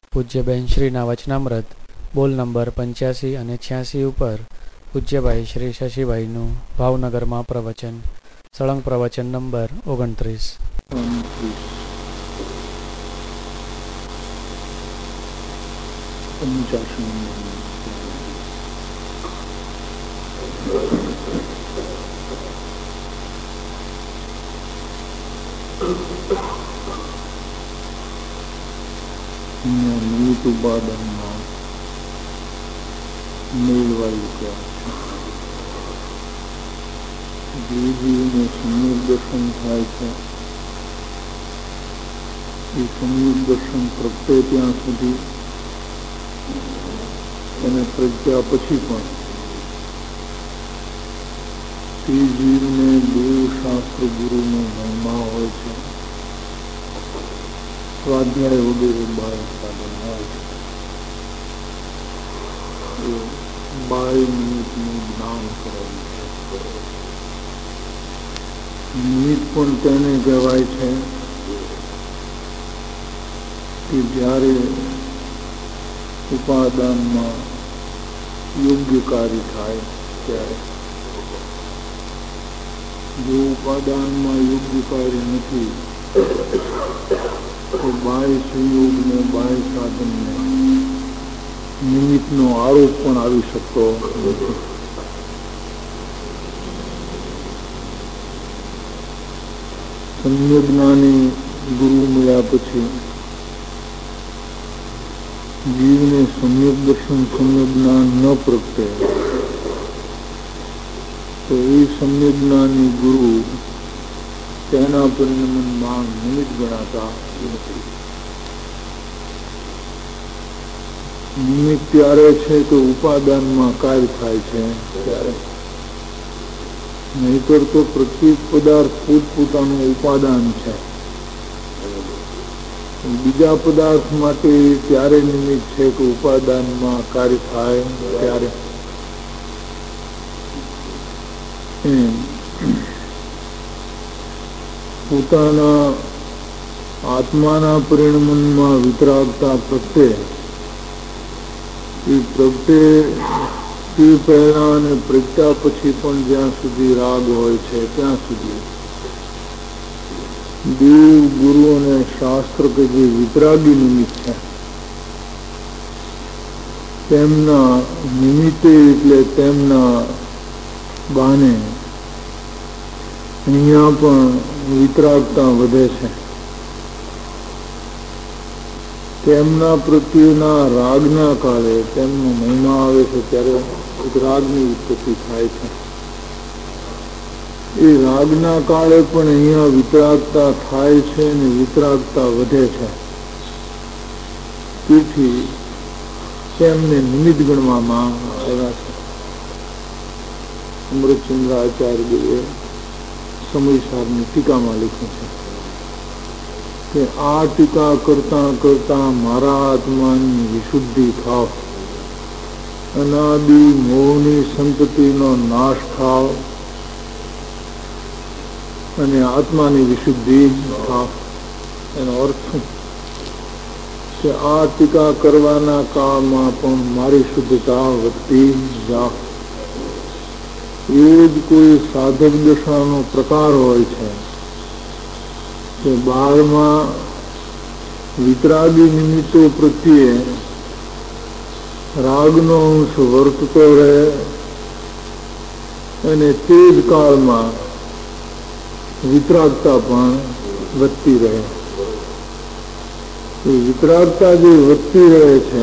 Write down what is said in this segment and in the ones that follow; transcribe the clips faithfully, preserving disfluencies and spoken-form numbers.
પૂજ્યબેન શ્રીના વચનામૃત બોલ નંબર પંચ્યાસી અને છ્યાસી ઉપર પૂજ્યભાઈ શ્રી શશીભાઈનું ભાવનગરમાં પ્રવચન. સળંગ પ્રવચન નંબર ઓગણત્રીસ. નિમિત્ત ઉપાદાનમાં મેળવાયું છે. જે જીવને સંયુક્ત દર્શન થાય છે એ સંયુક્ત દર્શન પ્રગટે ત્યાં સુધી એને પ્રજ્ઞા પછી પણ તે જીવને દેવ શાસ્ત્ર ગુરુનો મહિમા હોય છે. સ્વાધ્યાય વગેરે બાહ્ય સાધન હોય છે. એ બાહ્ય નિમિત્તનું જ્ઞાન કરાયું છે. નિમિત્ત પણ તેને કહેવાય છે કે જ્યારે ઉપાદાનમાં યોગ્ય કાર્ય થાય ત્યારે. જો ઉપાદાનમાં યોગ્ય કાર્ય નથી તો બાહ્ય સંયોગને બાહ્ય સાધનને નિમિત્તનો આરોપ પણ આવી શકતો નથી. સંયોજનાની ગુરુ મળ્યા પછી જીવને સમ્યક દર્શન સમ્યક જ્ઞાન ન પ્રગટે તો એ સમ્યક જ્ઞાની ગુરુ તેના પરિણમનમાં નિમિત્ત ગણાતા નથી. નિમિત્ત ત્યારે છે તો ઉપાદાનમાં કાર્ય થાય છે ત્યારે, નહીતર તો પ્રત્યેક પદાર્થ પોતપોતાનું ઉપાદાન છે. બીજા પદાર્થ માટે ત્યારે નિમિત્ત છે કે ઉપાદાનમાં કાર્ય થાય ત્યારે. પોતાના આત્માના પરિણમનમાં વિતરાગતા પ્રગટે એ પ્રગટે તે પહેલા અને પ્રગટ્યા પછી પણ જ્યાં સુધી રાગ હોય છે ત્યાં સુધી દેવ ગુરુ અને શાસ્ત્ર કે જે વિતરાગી નિમિત્ત છે તેમના નિમિત્તે એટલે તેમના બાને અહીંયા પણ વિતરાગતા વધે છે. તેમના પ્રત્યેના રાગના કાળે તેમનો મહિમા આવે છે ત્યારે રાગની ઉત્પત્તિ થાય છે. એ રાગના કાળે પણ અહીંયા વિતરાગતા થાય છે અને વિતરાગતા વધે છે. તેથી તેમને નિમિત્ત ગણવામાં આવ્યા છે. અમૃતચંદ્ર આચાર્યએ સમયસારની ટીકામાં લખ્યું છે કે આ ટીકા કરતા કરતા મારા આત્માની વિશુદ્ધિ થાવ, અનાદિ મોહની સંતતિનો નાશ થાવ અને આત્માની વિશુદ્ધિ થાવ. એનો અર્થ કે આ ટીકા કરવાના કાળમાં પણ મારી શુદ્ધતા વધતી જાવ. એ જ કોઈ સાધક દશાનો પ્રકાર હોય છે કે બહારમાં વિતરાગી નિમિત્તો પ્રત્યે રાગનો અંશ વર્તતો રહે અને તે જ કાળમાં વિતરાગતા પણ વધતી રહે. એ વિતરાગતા જે વધતી રહે છે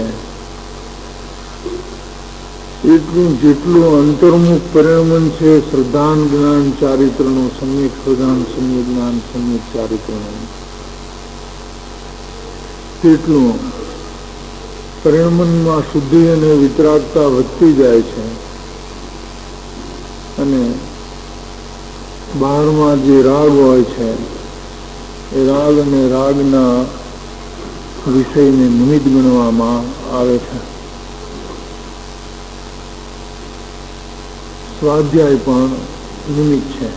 એટલું જેટલું અંતર્મુખ પરિણમન છે શ્રદ્ધાન જ્ઞાન ચારિત્રનું, સમ્યક શ્રદ્ધાન સમ્યક જ્ઞાન સમ્યક ચારિત્રનું, તેટલું પરિણમનમાં શુદ્ધિ અને વિતરાગતા વધતી જાય છે અને બહારમાં જે રાગ હોય છે એ રાગ અને રાગના વિષયને નિમિત્ત ગણવામાં આવે છે. સ્વાધ્યાય પણ નિમિત્ત છે.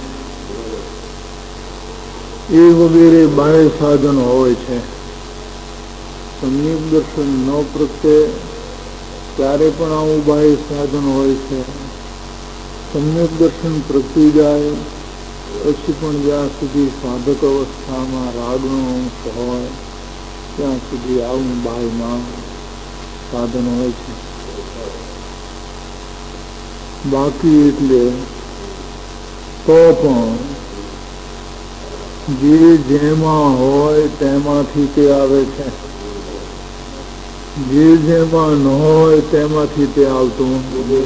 એ વગેરે બાહ્ય સાધનો હોય છે સમ્યક દર્શન ન પ્રગટે ત્યારે પણ આવું બાહ્ય સાધન હોય છે. સમ્યક દર્શન પ્રગટી જાય પછી પણ જ્યાં સુધી સાધક અવસ્થામાં રાગનો અંશ હોય ત્યાં સુધી આવું બાહ્યમાં સાધન હોય છે. બાકી એટલે તો પણ જે જેમાં હોય તેમાંથી તે આવે છે, જે જેમાં ન હોય તેમાંથી તે આવતું નથી.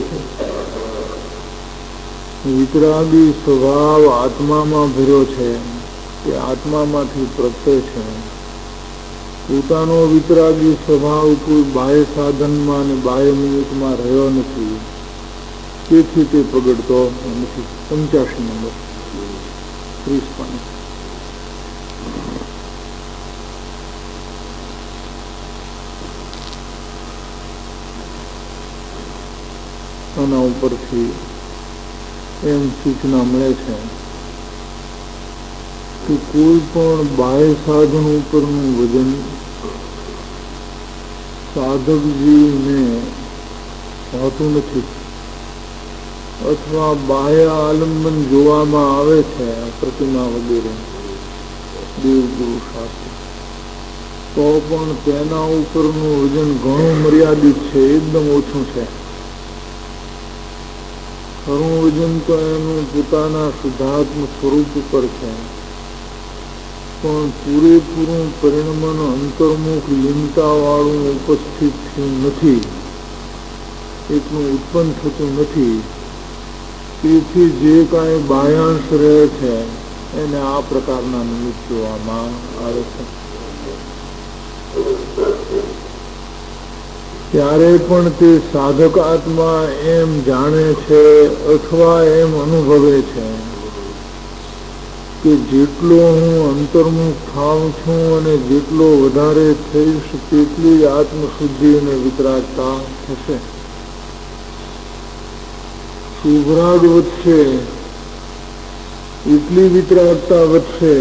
વિતરાગી સ્વભાવ આત્મામાં ભર્યો છે, તે આત્મામાંથી પ્રગટે છે. પોતાનો વિતરાગી સ્વભાવ કોઈ બાહ્ય સાધનમાં અને બાહ્ય નિમિત્તમાં રહ્યો નથી, તેથી તે પ્રગટતો નથી. પંચ્યાસી નંબર ત્રીસ પાણી. આના ઉપરથી એમ સૂચના મળે છે કે કોઈ પણ બાહ્ય સાધન ઉપરનું વજન સાધકજીને હોતું નથી, અથવા બાહ્ય આલંબન જોવામાં આવે છે પ્રતિમા વગેરે દેવગુરુ શાસ્ત્ર, તો પણ તેના ઉપરનું વજન ઘણું મર્યાદિત છે, એકદમ ઓછું છે. ખરું વજન તો એનું પોતાના શુદ્ધાત્મ સ્વરૂપ ઉપર છે, પણ પૂરેપૂરું પરિણમન અંતર્મુખ લીનતા વાળું ઉપસ્થિત થયું નથી, એટલું ઉત્પન્ન થતું નથી. તેથી જે કાંઈ બાહ્યાંશ રહે છે એને આ પ્રકારના નિમિત્ત જોવામાં આવે છે. ત્યારે પણ તે સાધક આત્મા એમ જાણે છે અથવા એમ અનુભવે છે કે જેટલો હું અંતર્મુખ થાઉં છું અને જેટલો વધારે થઈશ તેટલી આત્મશુદ્ધિ અને વિતરાગતા થશે. શુભરાગ વધશે એટલી વિતરાગતા વધશે,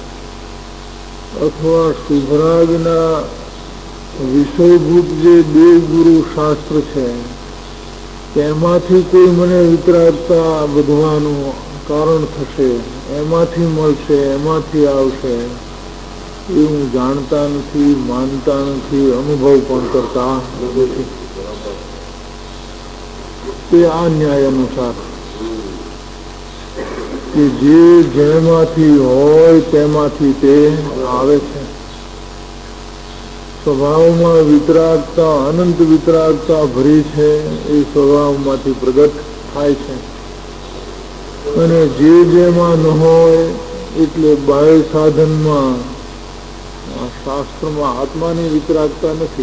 અથવા શુભરાગના વિષયભૂત જે દેવગુરુ શાસ્ત્ર છે તેમાંથી કોઈ મને વિતરાગતા વધવાનું કારણ થશે, એમાંથી મળશે, એમાંથી આવશે, એ હું જાણતા નથી, માનતા નથી, અનુભવ પણ કરતા નથી. તે આ ન્યાય અનુસાર કે જે જેમાંથી હોય તેમાંથી તે આવે છે. સ્વભાવમાં વિતરાગતા અનંત વિતરાગતા ભરી છે, એ સ્વભાવમાંથી પ્રગટ થાય છે. અને જે જેમાં ન હોય એટલે બાહ્ય સાધનમાં શાસ્ત્રમાં આત્માની વિતરાગતા નથી.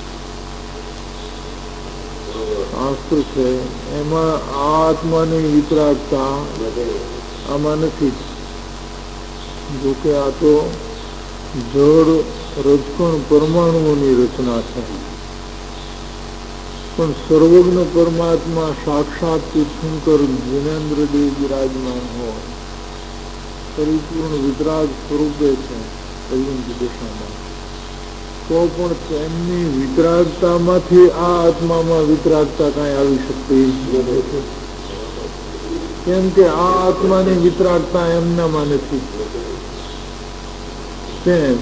શાસ્ત્ર છે એમાં આ આત્માની વિતરાગતા આમાં નથી. જોકે આ તો જળ રજકણ પરમાણુઓની રચના છે, પણ સર્વજ્ઞ પરમાત્મા સાક્ષાત તીર્થંકર જ્ઞાનેન્દ્રદેવ વિરાજમાન હોય પરિપૂર્ણ વિતરાગ સ્વરૂપે છે પર્યંત દિશામાં, તો પણ તેમની વિતરાગતામાંથી આ આત્મામાં વિતરાગતા કાંઈ આવી શકતી નથી, કેમ કે આ આત્માની વિતરાગતા એમનામાં નથી. તેમ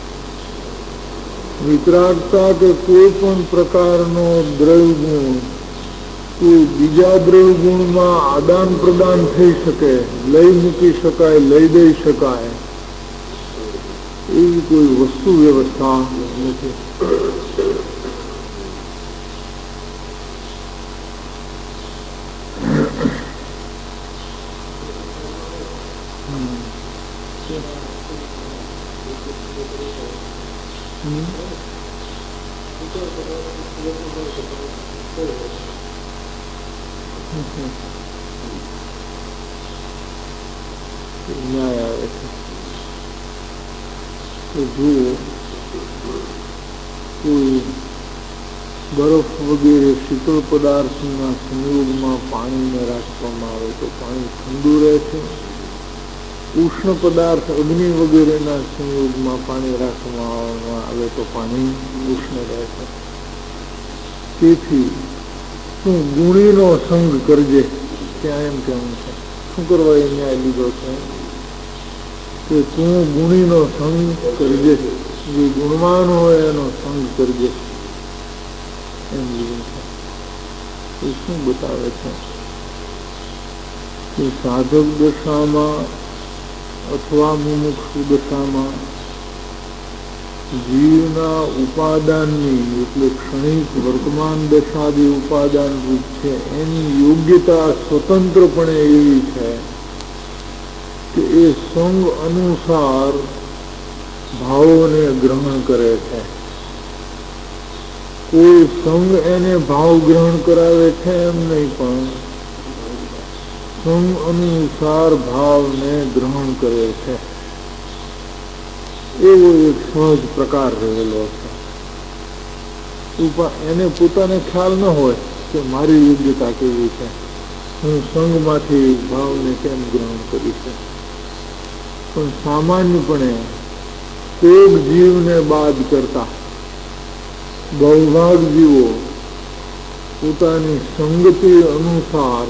વિતરાગતા કે કોઈ પણ પ્રકારનો દ્રવ્ય ગુણ કોઈ બીજા દ્રવ્ય ગુણમાં આદાન પ્રદાન થઈ શકે, લઈ મૂકી શકાય, લઈ દઈ શકાય એવી કોઈ વસ્તુ વ્યવસ્થા નથી. ન્યાય આવે છે કે જો કોઈ બરફ વગેરે શીતળ પદાર્થના સંયોગમાં પાણીને રાખવામાં આવે તો પાણી ઠંડુ રહે છે, ઉષ્ણ પદાર્થ અગ્નિ વગેરેના સંયોગમાં પાણી રાખવામાં આવે તો પાણી ઉષ્ણ રહે છે. તેથી તું ગુણીનો સંગ કરજે, ત્યાં એમ કેવું છે. શું કરવા એ ન્યાય લીધો છે કે તું ગુણીનો સંગ કરજે, જે ગુણવાન હોય એનો સંગ કરજે, એમ લીધું છે. એ શું બતાવે છે કે સાધક દશામાં અથવા મુમુક્ષુ દશામાં જીવના ઉપાદાનની એટલે ક્ષણિક વર્તમાન દશાદી ઉપાદાન રૂપ છે એની યોગ્યતા સ્વતંત્રપણે એવી છે કે એ સંગ અનુસાર ભાવોને ગ્રહણ કરે છે. કોઈ સંગ એને ભાવ ગ્રહણ કરાવે છે એમ નહીં, પણ સંગ અનુસાર ભાવને ગ્રહણ કરે છે. એવો એક સહજ પ્રકાર રહેલો છે. એને પોતાને ખ્યાલ ન હોય કે મારી યોગ્યતા કેવી છે, હું સંગમાંથી ભાવને કેમ ગ્રહણ કરી છે. પણ સામાન્યપણે કોક જીવને બાદ કરતા બહુભાગ જીવો પોતાની સંગતિ અનુસાર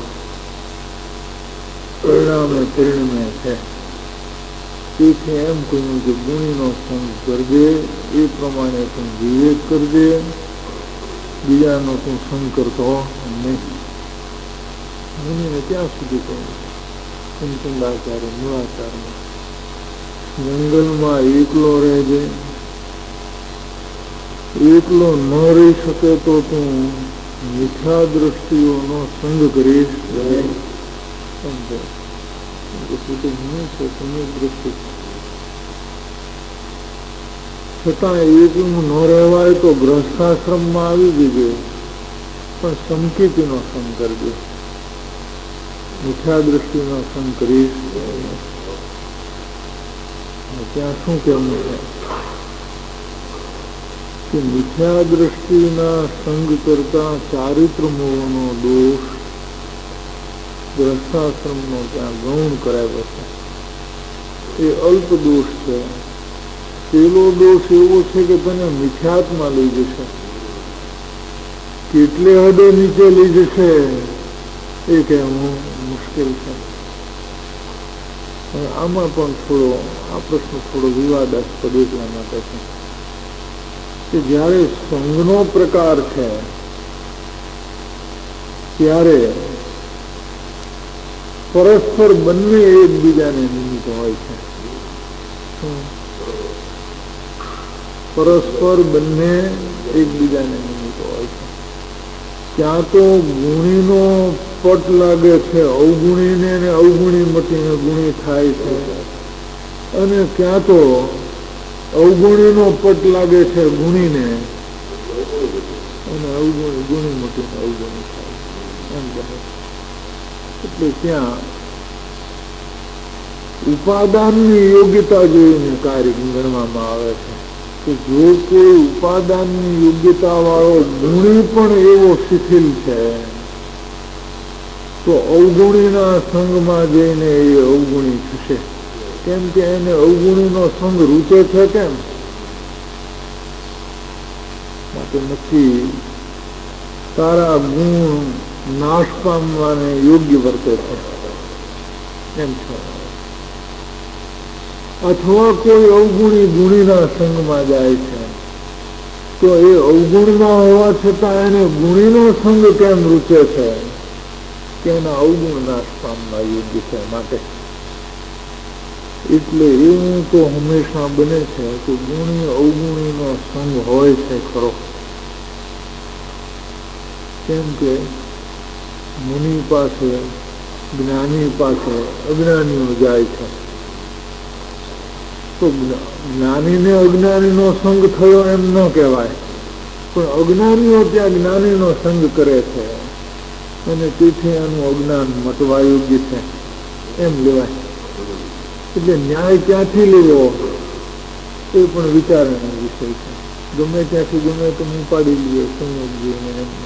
પરિણામે પરિણમે છે. તેથી એમ કહ્યું કે ગુણીનો સંગ કરજે, એ પ્રમાણે તું વિવેક કરજે, બીજાનો તું સંગ કરતો નહીં. ગુણીને ત્યાં સુધી કહ્યું સંકુંડાચાર્ય મૂળાચાર્ય જંગલમાં એકલો રહેજે, એકલો ન રહી શકે તો તું મિથ્યા દ્રષ્ટિઓનો સંગ કરીશ. છતાં એકલું ન રહેવાય તો ગ્રસ્થાશ્રમમાં આવી જજે, પણ સંકેતીનો સંગ કરજે, મિથ્યા દ્રષ્ટિનો સંગ કરીશ. ત્યાં શું કહેવું છે કે મિથ્યા દ્રષ્ટિના સંગ કરતા ચારિત્ર મોહનો દોષ ગ્રસ્થાશ્રમનો ત્યાં ગૌણ કરાવ્યો છે. એ અલ્પ દોષ છે. પેલો દોષ એવો છે કે તને મિથ્યાત્મા લઈ જશે, કેટલે હદે નીચે લઈ જશે એ કહેવું મુશ્કેલ છે. આમાં પણ થોડો આ પ્રશ્ન થોડો વિવાદાસ્પદ એટલા માટે છે કે જયારે સંઘનો પ્રકાર છે ત્યારે પરસ્પર બંને એકબીજાને નિમિત્ત હોય છે. પરસ્પર બંને એકબીજાને નિમિત્ત હોય છે. ત્યાં તો ગુણીનો પટ લાગે છે અવગુણીને, ને અવગુણી મટીને ગુણી થાય છે, અને ક્યાં તો અવગુણીનો પટ લાગે છે ગુણીને, અને અવગુણી ગુણી મટીને અવગુણી થાય એમ બને. એટલે ત્યાં ઉપાદાનની યોગ્યતા જોઈને કાર્ય ગણવામાં આવે છે કે જો કોઈ ઉપાદાનની યોગ્યતા વાળો ગુણી પણ એવો શિથિલ છે તો અવગુણીના સંગમાં જઈને એ અવગુણી થશે. કેમ કે એને અવગુણીનો સંગ રૂચે છે. કેમ માટે નક્કી તારા ગુણ નાશ પામવાને યોગ્ય વર્તે છે એમ છે. અથવા કોઈ અવગુણી ગુણીના સંગમાં જાય છે તો એ અવગુણમાં હોવા છતાં એને ગુણીનો સંગ કેમ રૂચે છે કે એના અવગુણ નાશ પામવા યોગ્ય છે. માટે એટલે એવું તો હંમેશા બને છે કે ગુણી અવગુણીનો સંગ હોય છે ખરો. કેમ કે મુનિ પાસે જ્ઞાની પાસે અજ્ઞાનીઓ જાય છે તો જ્ઞાનીને અજ્ઞાનીનો સંગ થયો એમ ન કહેવાય, પણ અજ્ઞાનીઓ ત્યાં જ્ઞાનીનો સંગ કરે છે અને તેથી એનું અજ્ઞાન મટવા યોગ્ય છે એમ લેવાય. એટલે ન્યાય ક્યાંથી લેવો એ પણ વિચારવાનો વિષય છે. ગમે ત્યાંથી ગમે તો હું પાડી લઈએ સંયોગ જોઈને એમને.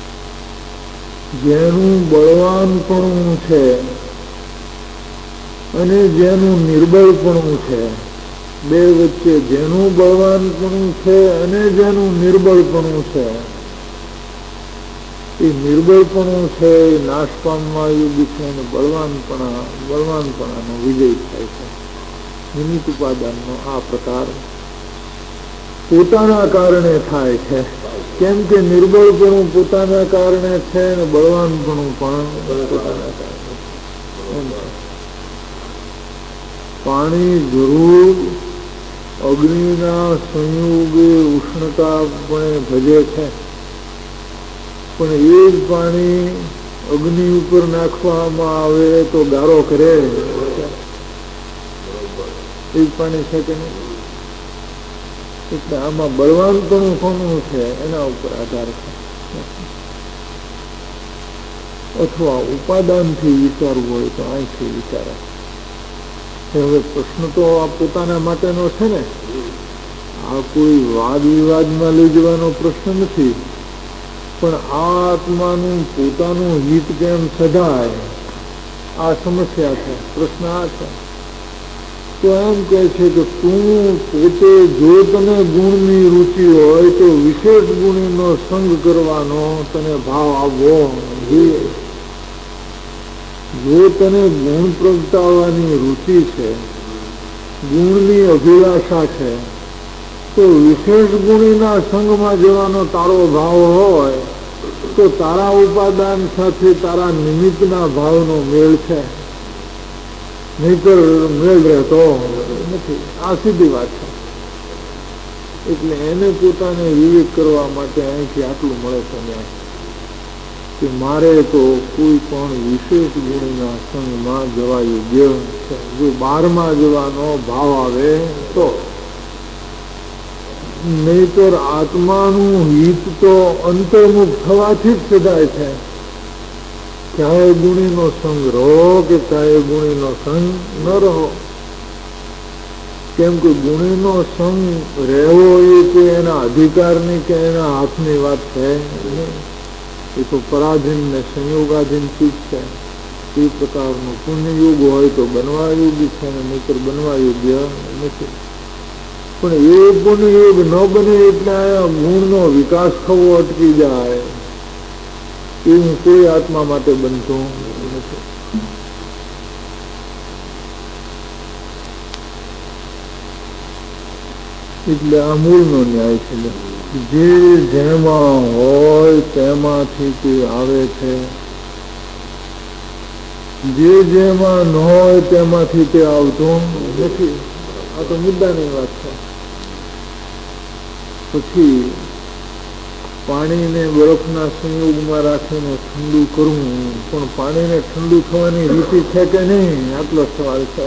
જેનું બળવાન પણ છે અને જેનું નિર્બળપણું છે, બે વચ્ચે જેનું બળવાનપણું છે અને જેનું નિર્બળપણું છે, એ નિર્બળપણું છે એ નાશ પામવા યોગ્ય છે અને બળવાનપણા બળવાનપણાનો વિજય થાય છે. નિમિત્ત ઉપાદાનનો આ પ્રકાર પોતાના કારણે થાય છે. કેમ કે નિર્બળપણું પોતાના કારણે છે અને બળવાનપણું પણ પોતાના કારણે છે. પાણી જરૂર અગ્નિના સંયોગે ઉષ્ણતાપણે ભજે છે, પણ એ જ પાણી અગ્નિ ઉપર નાખવામાં આવે તો ગારો કરે. એ જ પાણી છે કે નહીં? એટલે આમાં બળવાનપણું કોનું છે એના ઉપર આધાર છે. અથવા ઉપાદાનથી વિચારવું હોય તો અહીંથી વિચારે. હવે પ્રશ્ન તો આ પોતાના માટેનો છે ને, આ કોઈ વાદ વિવાદમાં લઈ જવાનો પ્રશ્ન નથી, પણ આ આત્માનું પોતાનું હિત કેમ સધાય આ સમસ્યા છે. પ્રશ્ન આ છે. તો એમ કહે છે કે તું પોતે જો તને ગુણની રુચિ હોય તો વિશેષ ગુણીનો સંગ કરવાનો તને ભાવ આવવો જોઈએ. જો તને ગુણ પ્રગટાવવાની રુચિ છે, ગુણની અભિલાષા છે, તો વિશેષ ગુણીના સંગમાં જવાનો તારો ભાવ હોય તો તારા ઉપાદાન સાથે તારા નિમિત્તના ભાવનો મેળ છે, નહીતર મેળ રહેતો નથી. આ સીધી વાત છે. એટલે એને પોતાને વિવેક કરવા માટે અહીંથી આટલું મળે છે કે મારે તો કોઈ પણ વિશેષ ગુણના સંગમાં જવા યોગ્ય છે. જો બારમાં જવાનો ભાવ આવે તો, નહીતર આત્માનું હિત તો અંતર્મુખ થવાથી જ સદાય છે. ચાહે ગુણીનો સંગ રહો કે ચાહે ગુણીનો સંગ ન રહો. કેમ કે ગુણીનો સંગ રહેવો એ કોઈ એના અધિકારની કે એના હાથની વાત છે નહીં. એ તો પરાધીન ને સંયોગાધીન ચીજ છે. એ પ્રકારનું પુણ્યયોગ હોય તો બનવા યોગ્ય છે ને નહીતર બનવા યોગ્ય નથી. પણ એ પુણ્યયોગ ન બને એટલે ગુણનો વિકાસ થવો અટકી જાય. એવું કોઈ આત્મા માટે બનતું નથી. એટલે આ મૂળનો ન્યાય છે. જે જેમાં હોય તેમાંથી તે આવે છે, જે જેમાં ન હોય તેમાંથી તે આવતું નથી. આ તો મુદ્દાની વાત છે. પછી પાણીને બરફના સંયોગમાં રાખીને ઠંડુ કરવું, પણ પાણીને ઠંડુ થવાની રીતિ છે કે નહીં આટલો સવાલ છે.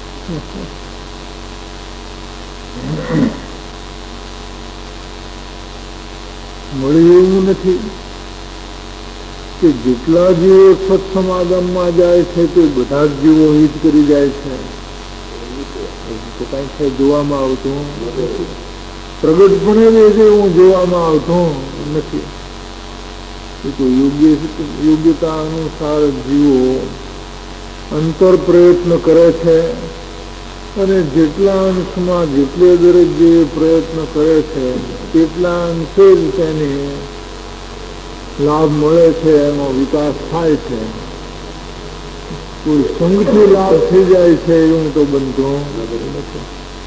મળી એવું નથી કે જેટલા જીવો સત્સમાગમમાં જાય છે તે બધા જ જીવો હિત કરી જાય છે. તો કઈ છે જોવામાં આવતું નથી. પ્રગટપણે જેવું જોવામાં આવતું નથી. એ તો યોગ્ય યોગ્યતા અનુસાર જીવો અંતર પ્રયત્ન કરે છે અને જેટલા અંશમાં જેટલે દરેક જે પ્રયત્ન કરે છે તેટલા અંશે જ તેને લાભ મળે છે, એનો વિકાસ થાય છે. કોઈ સંઘથી લાભ થઈ જાય છે એવું તો બનતું નથી.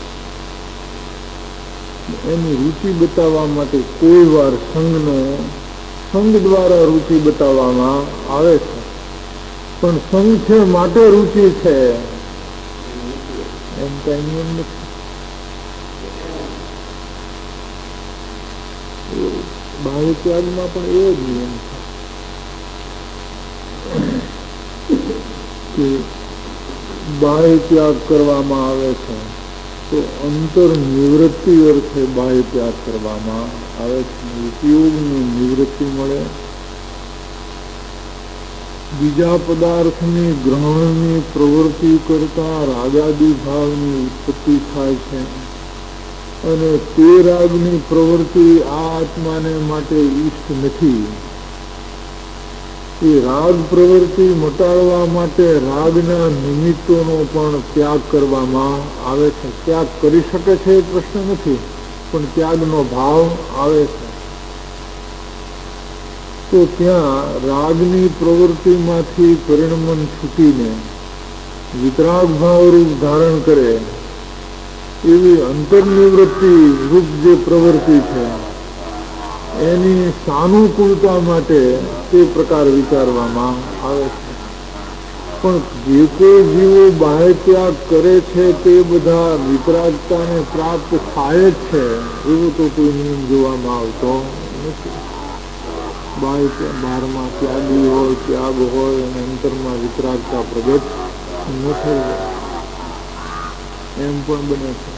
એની રુચિ બતાવવા માટે કોઈ વાર સંઘનો સંઘ દ્વારા રુચિ બતાવવામાં આવે છે, પણ સંઘ છે માટે રુચિ છે એમ કઈ નિયમ નથી. બાહ્ય ત્યાગમાં પણ એવો જ નિયમ છે કે બાહ્ય ત્યાગ કરવામાં આવે છે તો અંતર નિવૃત્તિ અર્થે બાહ્ય ત્યાગ કરવામાં આવે છે. ઉપયોગની નિવૃત્તિ મળે, બીજા પદાર્થની ગ્રહણની પ્રવૃત્તિ કરતા રાગાદી ભાવની ઉત્પત્તિ થાય છે અને તે રાગની પ્રવૃત્તિ આ આત્માને માટે ઈષ્ટ નથી. એ રાગ પ્રવૃત્તિ મટાડવા માટે રાગના નિમિત્તોનો પણ ત્યાગ કરવામાં આવે છે. ત્યાગ કરી શકે છે એ પ્રશ્ન નથી, પણ ત્યાગનો ભાવ આવે છે. તો ત્યાં રાગની પ્રવૃત્તિમાંથી પરિણમન છૂટીને વિતરાગ ભાવ રૂપ ધારણ કરે એવી અંતર્નિવૃત્તિ રૂપ જે પ્રવૃત્તિ છે એની સાનુકૂળતા માટે તે પ્રકાર વિચારવામાં આવે છે. પણ જે કોઈ જીવો બાહ્ય ત્યાગ કરે છે તે બધા વિતરાગતાને પ્રાપ્ત થાય જ છે એવો તો કોઈ નિયમ જોવામાં આવતો નથી. બાહ્ય બહારમાં ત્યાગી હોય, ત્યાગ હોય અને અંતરમાં વિતરાગતા પ્રગટ ન થઈ એમ પણ બને છે.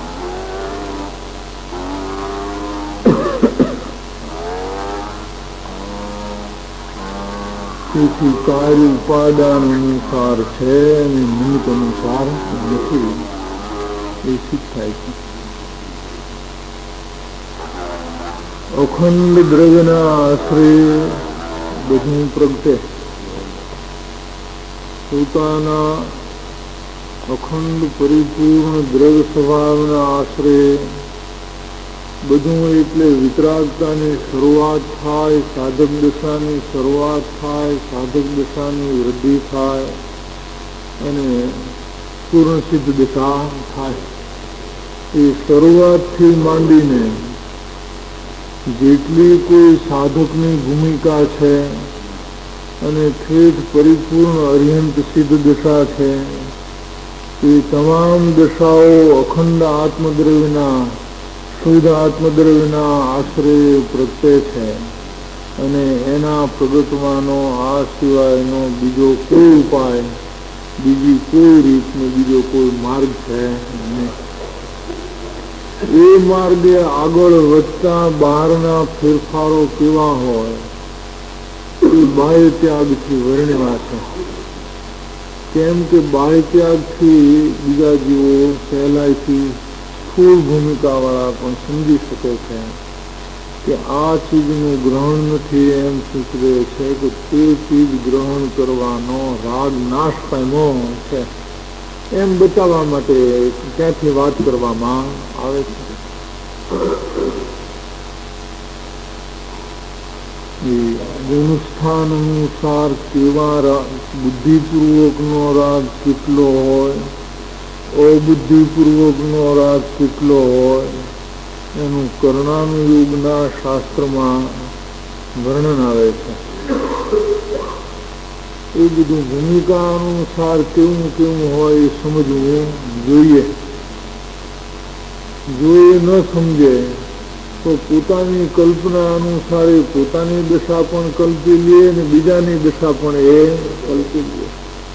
તેથી કાર્ય ઉપાદાન અનુસાર છે અને નિમિત્ત અનુસાર નથી એ સિદ્ધ થાય છે. અખંડ દ્રવ્યના આશ્રય બધું પ્રગટે. પોતાના અખંડ પરિપૂર્ણ દ્રવ્ય સ્વભાવના આશ્રય બધું એટલે વિતરાગતાની શરૂઆત થાય, સાધક દશાની શરૂઆત થાય, સાધક દશાની વૃદ્ધિ થાય અને પૂર્ણ સિદ્ધ દશા થાય. એ શરૂઆતથી માંડીને જેટલી કોઈ સાધકની ભૂમિકા છે અને ઠેઠ પરિપૂર્ણ અર્યંત સિદ્ધ દશા છે એ તમામ દશાઓ અખંડ આત્મદ્રવ્યના શુદ્ધ આત્મદ્રવ્યના આશ્રય પ્રગટે છે અને એના પ્રગટવાનો આ સિવાયનો બીજો કોઈ ઉપાય, બીજી કોઈ રીતનો બીજો કોઈ માર્ગ છે નહીં. એ માર્ગે આગળ વધતા બહારના ફેરફારો કેવા હોય એ બાહ્ય ત્યાગથી વર્ણ્યા છે. કેમ કે બાહ્ય ત્યાગથી બીજા જીવો સહેલાઈથી સ્થૂળ ભૂમિકા વાળા પણ સમજી શકે છે કે આ ચીજનું ગ્રહણ નથી, એમ સૂચવે છે કે તે ચીજ ગ્રહણ કરવાનો રાગ નાશ પામ્યો છે એમ બતાવવા માટે ત્યાંથી વાત કરવામાં આવે છે. ગુણસ્થાન અનુસાર કેવા બુદ્ધિપૂર્વકનો રાગ કેટલો હોય, અબુદ્ધિપૂર્વકનો રાગ કેટલો હોય એનું કર્ણાનુયોગના શાસ્ત્રમાં વર્ણન આવે છે. એ બધું ભૂમિકા અનુસાર કેવું કેવું હોય એ સમજવું જોઈએ. જો એ ન સમજે તો પોતાની કલ્પના અનુસાર એ પોતાની દશા પણ કલ્પી લે અને બીજાની દશા પણ એ કલ્પી લે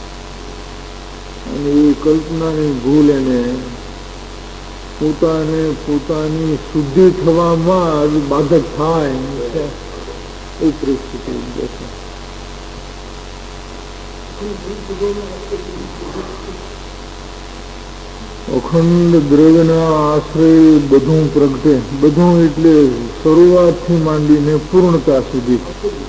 અને એ કલ્પનાની ભૂલ એને પોતાને પોતાની શુદ્ધિ થવામાં જ બાધક થાય એ પરિસ્થિતિ છે. અખંડ દ્રવ્યના આશ્રય બધું પ્રગટે. બધું એટલે શરૂઆતથી માંડીને પૂર્ણતા સુધી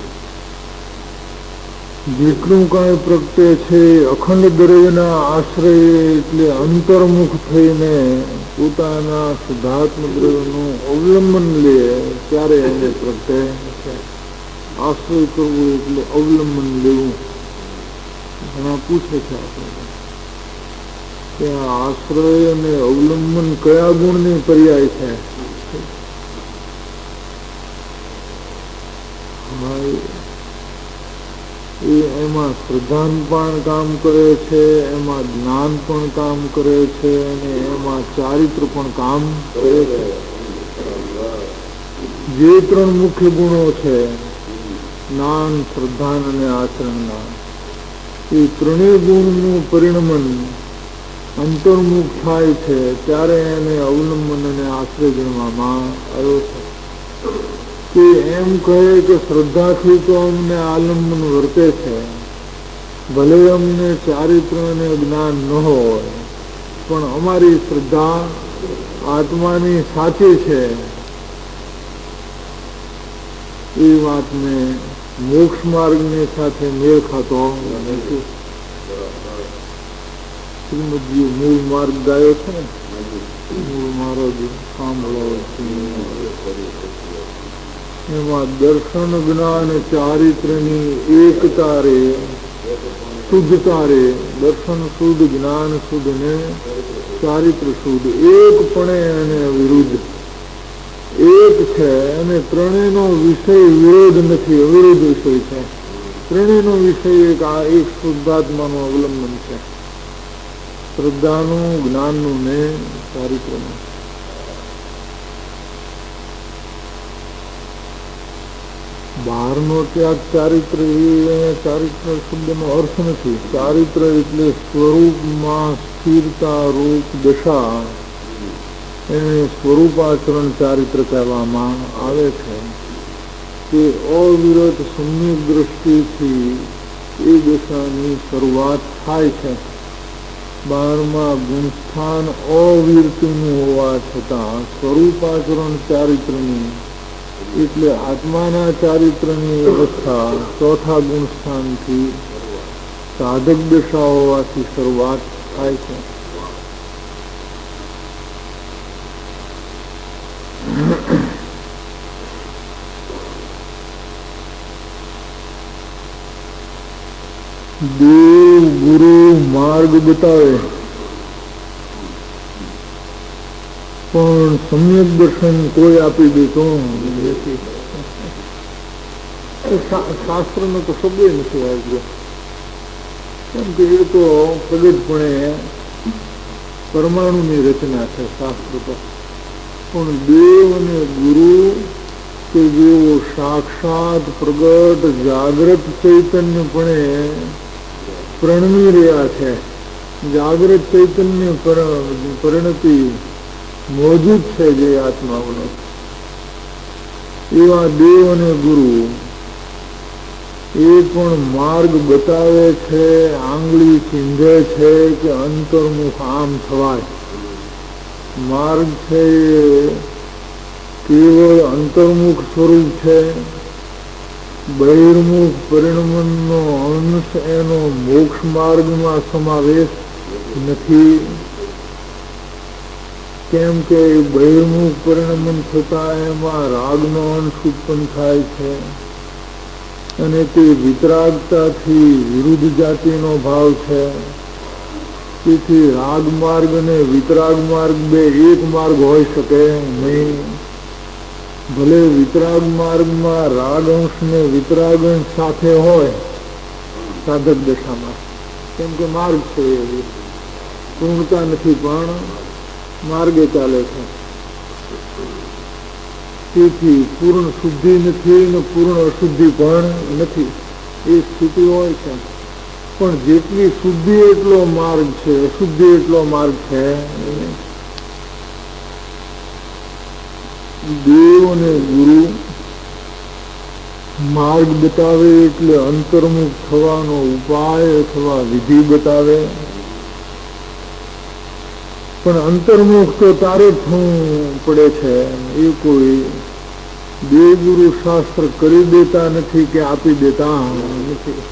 જેટલું કાંઈ પ્રગટે છે અખંડ દ્રવ્યના આશ્રય એટલે અંતર્મુખ થઈને પોતાના શુદ્ધાત્મ દ્રવ્યનું અવલંબન લે ત્યારે એને પ્રગટે છે. આશ્રય કરવું એટલે અવલંબન લેવું. ઘણા પૂછે છે આપણે કે આશ્રય અને અવલંબન કયા ગુણની પર્યાય છે? એ એમાં શ્રદ્ધાન પણ કામ કરે છે, એમાં જ્ઞાન પણ કામ કરે છે અને એમાં ચારિત્ર પણ કામ કરે છે. જે ત્રણ મુખ્ય ગુણો છે જ્ઞાન, શ્રદ્ધાન અને આચરણના, એ ત્રણેય ગુણનું પરિણમન અંતર્મુખ થાય છે ત્યારે એને અવલંબન અને આશ્રય ગણવામાં આવ્યો છે. કે એમ કહે કે શ્રદ્ધાથી તો અમને આલંબન વર્તે છે, ભલે અમને ચારિત્ર અને જ્ઞાન ન હોય પણ અમારી શ્રદ્ધા આત્માની સાચી છે એ વાતને મોક્ષ માર્ગની સાથે મેળ ખાતો નથી. શ્રીમદજી મૂળ માર્ગ ગાયો છે ને, મૂળ મારો જે સાંભળો એમાં દર્શન જ્ઞાન ચારિત્રની એકતા રે, શુદ્ધતા રે, દર્શન શુદ્ધ, જ્ઞાન શુદ્ધ ને ચારિત્ર શુદ્ધ, એકપણે અને વિરુદ્ધ એક છે. અને ત્રણેયનો વિષય વિરોધ નથી, અવિરોધ વિષય છે. ત્રણેયનો વિષય એક આ એક શુદ્ધાત્માનું અવલંબન છે, શ્રદ્ધાનું, જ્ઞાનનું ને ચારિત્રનું. બહારનો ત્યાગ ચારિત્ર એ ચારિત્ર શબ્દનો અર્થ નથી. ચારિત્ર એટલે સ્વરૂપમાં સ્થિરતા રૂપ દશા, એને સ્વરૂપાચરણ ચારિત્ર કહેવામાં આવે છે. તે અવિરત સમ્યક દ્રષ્ટિથી એ દશાની શરૂઆત થાય છે. બારમાં ગુણસ્થાન અવિરતનું હોવા છતાં સ્વરૂપાચરણ ચારિત્રની એટલે આત્માના ચારિત્રની અવસ્થા ચોથા ગુણસ્થાનથી સાધક દશા હોવાથી શરૂઆત થાય છે. દેવ ગુરુ માર્ગ બતાવે પણ સમ્યક દર્શન કોઈ આપી દેતો નથી. શાસ્ત્રનો તો શબ્દ નથી આવ્યો, કેમ કે એ તો પ્રગટપણે પરમાણુની રચના છે શાસ્ત્ર તો. પણ દેવ અને ગુરુ કે જેઓ સાક્ષાત પ્રગટ જાગ્રત ચૈતન્યપણે પ્રણમી રહ્યા છે, જાગ્રત ચૈતન્ય પરિણતિ મોજૂદ છે જે આત્માઓનો, એવા દેવ અને ગુરુ એ પણ માર્ગ બતાવે છે, આંગળી ચીંધે છે કે અંતર્મુખ આમ થવાય. માર્ગ છે એ કેવળ અંતર્મુખ સ્વરૂપ છે, બહિર્મુખ પરિણમનનો અંશ એનો મોક્ષ માર્ગમાં સમાવેશ નથી. કેમ કે બહિર્મુખ પરિણમન થતા એમાં રાગનો અંશ ઉત્પન્ન થાય છે અને તે વિતરાગતાથી વિરુદ્ધ જાતિનો ભાવ છે. તેથી રાગ માર્ગ અને વિતરાગ માર્ગ બે એક માર્ગ હોઈ શકે નહીં. ભલે વિતરાગ માર્ગમાં રાગ અંશ ને વિતરાગ અંશ સાથે હોય સાધક દશામાં, કેમ કે માર્ગ છે એવી પૂર્ણતા નથી પણ માર્ગે ચાલે છે. તેથી પૂર્ણ શુદ્ધિ નથી ને પૂર્ણ અશુદ્ધિ પણ નથી, એ સ્થિતિ હોય છે. પણ જેટલી શુદ્ધિ એટલો માર્ગ છે, અશુદ્ધિ એટલો માર્ગ છે. દેવ અને ગુરુ માર્ગ બતાવે એટલે અંતર્મુખ થવાનો ઉપાય અથવા વિધિ બતાવે. પણ અંતર્મુખ તો તારે જ થવું પડે છે, એ કોઈ દેવગુરુ શાસ્ત્ર કરી દેતા નથી કે આપી દેતા નથી.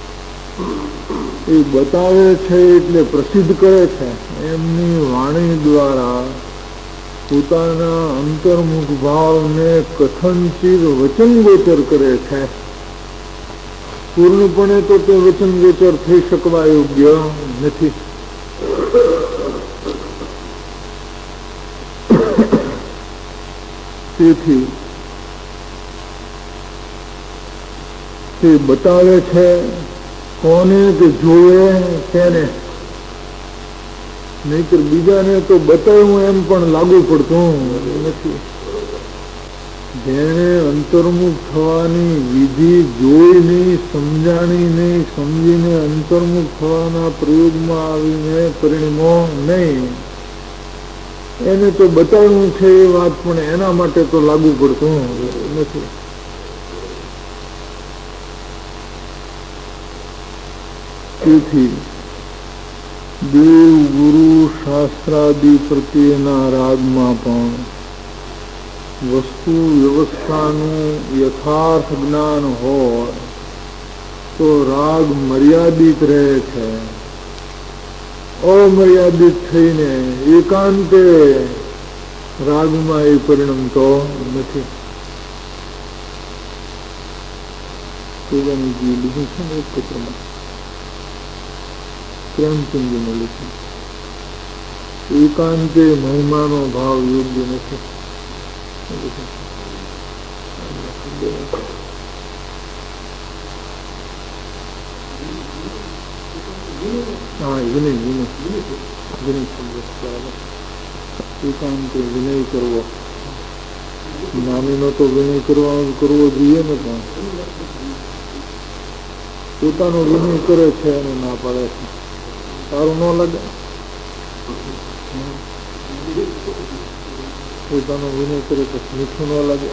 એ બતાવે છે એટલે પ્રસિદ્ધ કરે છે, એમની વાણી દ્વારા પોતાના અંતર્મુખ ભાવને કથનચિત વચનગોચર કરે છે. પૂર્ણપણે તો તે વચનગોચર થઈ શકવા યોગ્ય નથી. તેથી તે બતાવે છે કોને કે જોવે તેને, નહીતર બીજાને તો બતાવ્યું એમ પણ લાગુ પડતું નથી. જેને અંતર્મુખ થવાની વિધિ જોઈ નહીં, સમજાણી નહીં, સમજીને અંતર્મુખ થવાના પ્રયોગમાં આવીને પરિણમો નહીં, એને તો બતાવ્યું છે એ વાત પણ એના માટે તો લાગુ પડતું નથી. તેથી દેવ ગુરુ શાસ્ત્રાદિ પ્રત્યેના રાગમાં પણ વસ્તુ વ્યવસ્થાનું યથાર્થ જ્ઞાન હોય તો રાગ મર્યાદિત રહે છે. અમર્યાદિત થઈને એકાંતે રાગમાં એ પરિણમતો નથી. લીધું છે ને એક પત્રમાં પ્રેમચંદજીને લખ્યું, એકાંતે મહિમાનો ભાવ યોગ્ય નથી. હા વિનય વિનય વિનય એકાંતે વિનય કરવો, નાનીનો તો વિનય કરવા કરવો જોઈએ ને, પણ પોતાનો વિનય કરે છે અને ના પાડે છે, સારું ન લાગે. પોતાનો વિનય કરે તો મીઠું ન લાગે.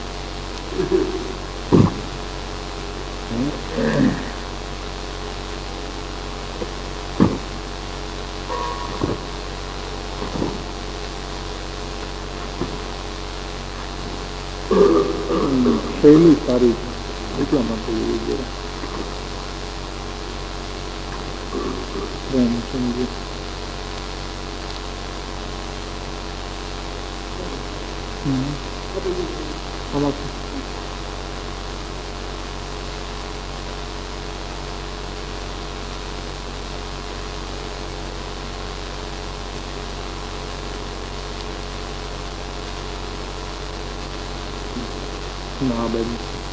શૈલી સારી છે એટલા માટે પ્રેમ સમજે. ના બેન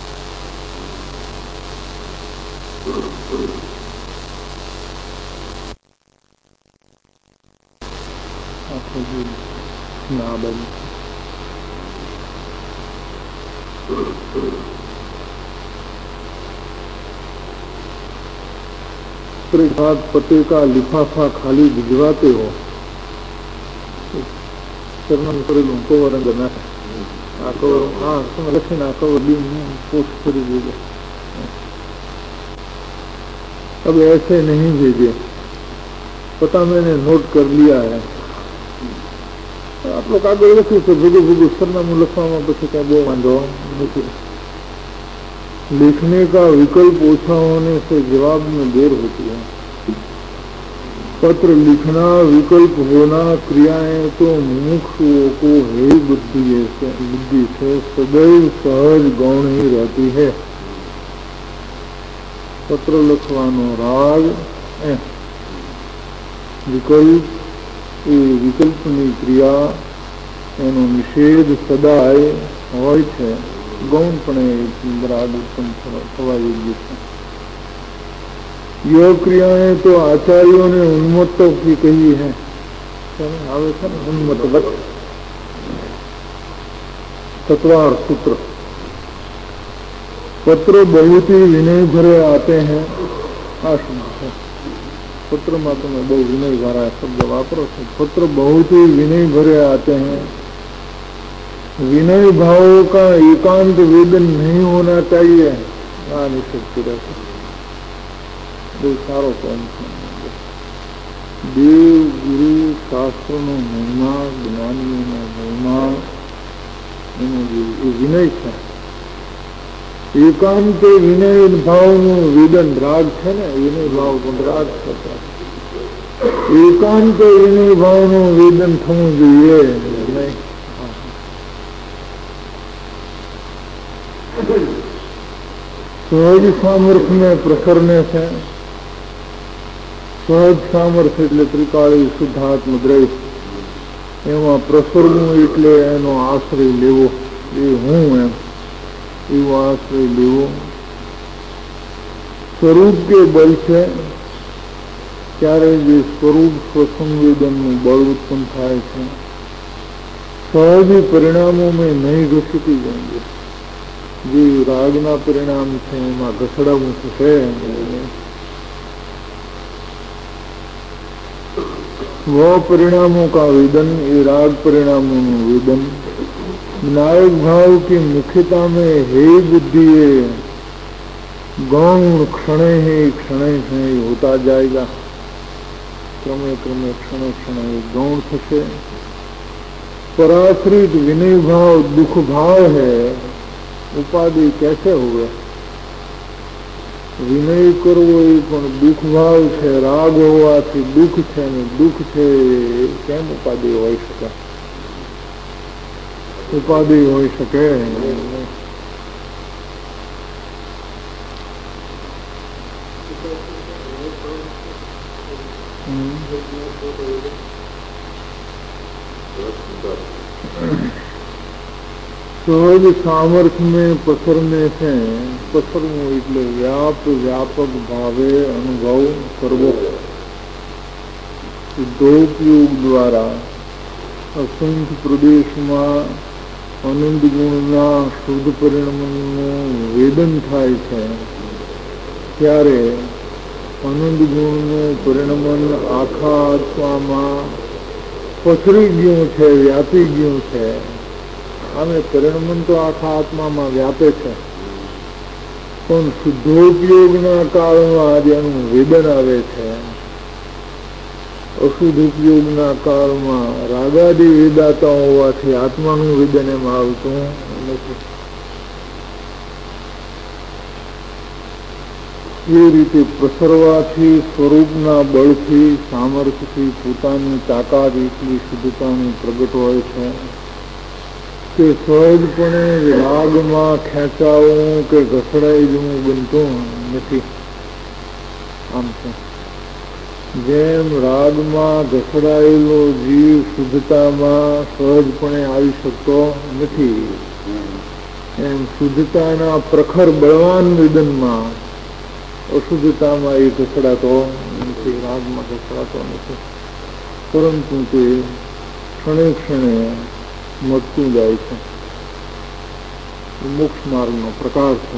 ના બેન पते का लिफाफा खाली भिजवाते हो, सरनाम करेલું કવર અંદર નાખે, આ કવર હા તમે લખીને આ કવર પોસ્ટ કરી દેજો. अब ऐसे नहीं भेजे, पता मैंने नोट कर लिया है. आप लोग આગળ લખ્યું છે ભેગું ભેગું સરનામું લખવામાં પછી કઈ બહુ વાંધો નથી. लिखने का विकल्प ओछा होने से जवाब में देर होती है. पत्र लिखना विकल्प होना क्रियाएं तो मुमुक्षुओं को है बुद्धि से बुद्धि से सदैव सहज गौण ही रहती है. पत्र लखवानो राग विकल्प એ વિકલ્પની ક્રિયા એનો નિષેધ સદાય હોય છે. ગૌણપણે રાગ ઉત્પન્ન થવા યોગ્ય છે. यह क्रियाएं तो आचार्यों ने उन्मत्तों की कही है. आवे છે ને उन्मत्तवत तत्वार सूत्र. पत्र बहुत ही विनय भरे आते हैं. आ शब्द है पत्र में तुम्हें बहुत विनय भरा शब्द वापरो छो. पत्र बहुत ही विनय भरे आते हैं. विनय भावों का एकांत वेदन नहीं होना चाहिए. आ निषेध रहता બહુ સારો પોઈન્ટ છે. દેવ ગુરુ શાસ્ત્રનો મહિમા, જ્ઞાનીઓનો મહિમા, એનો જે એ વિનય છે. એકાંતે વિનય ભાવનું વેદન રાગ છે ને, વિનય ભાવ પણ રાગ છે. એકાંતે વિનય ભાવનું વેદન થવું જોઈએ નહીં. સહજ સામર્થ્ય ને પ્રસરને છે. સહજ સામર્થ્ય એટલે ત્રિકાળી શુદ્ધાત્મ દ્રૈવ, એમાં પ્રસરવું એટલે એનો આશ્રય લેવો. એ હું એમ એવો આશ્રય લેવો. સ્વરૂપ કે બળ છે ત્યારે જે સ્વરૂપ સ્વસંવેદનનું બળ ઉત્પન્ન થાય છે. સહજ પરિણામો મેં નહીં ઘસીટી જાएंगे. જે રાગના પરિણામ છે એમાં ઘસડાવું છે. वह परिणामों का वेदन, ये राग परिणामों में वेदन. विनायक भाव की मुख्यता में हे बुद्धि गौण क्षण है क्षण है होता जाएगा. क्रमे क्रमे क्षण क्षण गौण थशे. पराश्रित विनय भाव दुख भाव है, उपाधि कैसे हुए? विनय करवो એ પણ દુઃખ ભાવ છે, રાગ હોવાથી દુઃખ છે ને દુઃખ છે કેમ ઉપાધિ હોઈ શકે? ઉપાધિ હોઈ શકે? सहज सामर्थ्य में पसरने से, पसरવું એટલે વ્યાપ વ્યાપક ભાવે અનુભવ કરવો. સિદ્ધોપયોગ દ્વારા અસંખ્ય પ્રદેશમાં આનંદ ગુણના શુદ્ધ પરિણામનું વેદન થાય છે, ત્યારે આનંદ ગુણનું પરિણમન આખા આત્મામાં પસરી ગયું છે, વ્યાપી ગયું છે. આમે પરિણમન તો આખા આત્મામાં વ્યાપે છે, પણ શુદ્ધોપયોગના કાળમાં જેનું વેદન આવે છે, અશુદ્ધ ઉપયોગના કાળમાં રાગાદી વેદાતા હોવાથી આત્માનું વેદન એમાં આવતું નથી. એ રીતે પ્રસરવાથી સ્વરૂપના બળથી સામર્થ્યથી પોતાની તાકાત એટલી શુદ્ધતાની પ્રગટ હોય છે કે સહજપણે રાગમાં ખેંચાવું કે ઘસડાઈ જવું બનતું નથી. આમ છે જેમ રાગમાં ઘસડાયેલો જીવ શુદ્ધતામાં સહજપણે આવી શકતો નથી, એમ શુદ્ધતાના પ્રખર બળવાન વેદનમાં અશુદ્ધતામાં એ ઘસડાતો નથી, રાગમાં ઘસડાતો નથી, પરંતુ તે ક્ષણે ક્ષણે મટતું જાય છે. મોક્ષ માર્ગનો પ્રકાર છે.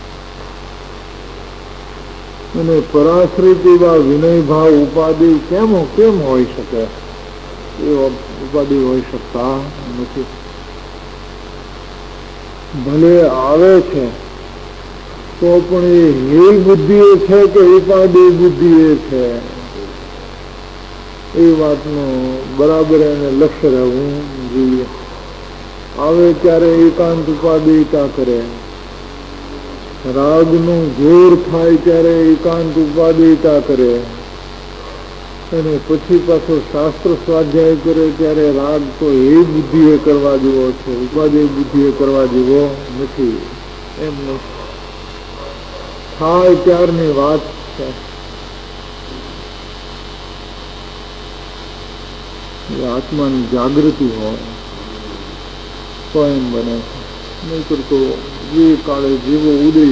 અને પરાશ્રિત એવા વિનય ભાવ ઉપાધિ કેમ કેમ હોઈ શકે? એ ઉપાધિ હોઈ શકતા નથી. ભલે આવે છે તો પણ એ હે બુદ્ધિ છે કે ઉપાધિ બુદ્ધિ છે, એ વાતનું બરાબર એને લક્ષ્ય રહેવું જોઈએ. આવે ત્યારે એકાંત ઉપાધિતા કરે, રાગનું જોર થાય ત્યારે એકાંત ઉપાધિતા કરે, અને પછી પાછો શાસ્ત્ર સ્વાધ્યાય કરે ત્યારે રાગ તો એ બુદ્ધિએ કરવા જેવો છે, ઉપાધિ બુદ્ધિએ કરવા જેવો નથી. એમ થાય ત્યારની વાત છે. આત્માની જાગૃતિ હોય તો એમ બને છે, નહીતર તો જે કાળે જેવો ઉદય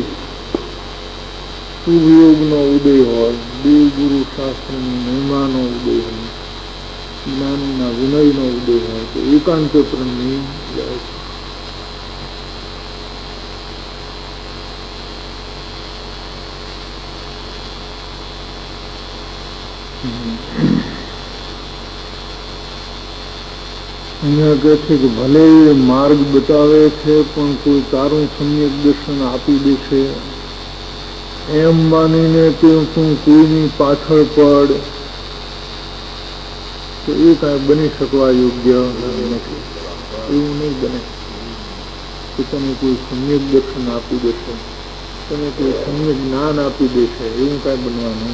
શુભયોગનો ઉદય હોય, દેવગુરુ શાસ્ત્રની મહિમાનો ઉદય હોય, જ્ઞાનના વિનયનો ઉદય હોય તો એકાંત પ્રેમની જાય છે. અહીંયા કહે છે કે ભલે એ માર્ગ બતાવે છે પણ કોઈ તારું સમ્યક દર્શન આપી દે છે એમ માનીને કે તું કોઈની પાછળ પડ, તો એ કાંઈ બની શકવા યોગ્ય નથી. એવું નહીં બને કે તમે કોઈ સમ્યક દર્શન આપી દેશે, તમે કોઈ સમ્યક જ્ઞાન આપી દેશે, એવું કાંઈ બનવાનું.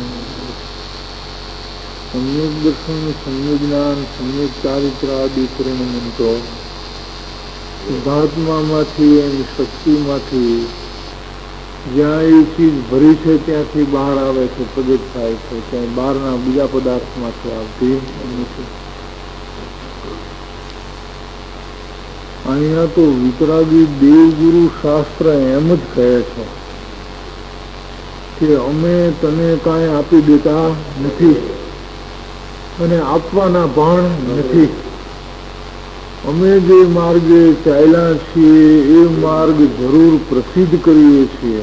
સમ્યક દર્શન, સમ્યક જ્ઞાન, સમ્યક ચારિત્ર આદિ પરિણમન તો શુદ્ધાત્મામાંથી એની શક્તિમાંથી જ્યાં એ ચીજ ભરી છે ત્યાંથી બહાર આવે છે, પ્રગટ થાય છે, ત્યાં બહારના બીજા પદાર્થમાંથી આવતી નથી. અહીંયા તો વિતરાગી દેવગુરુ શાસ્ત્ર એમ જ કહે છે કે અમે તને કાંઈ આપી દેતા નથી અને આપવાના પણ નથી. અમે જે માર્ગે ચાલ્યા છીએ એ માર્ગ જરૂર પ્રસિદ્ધ કરીએ છીએ.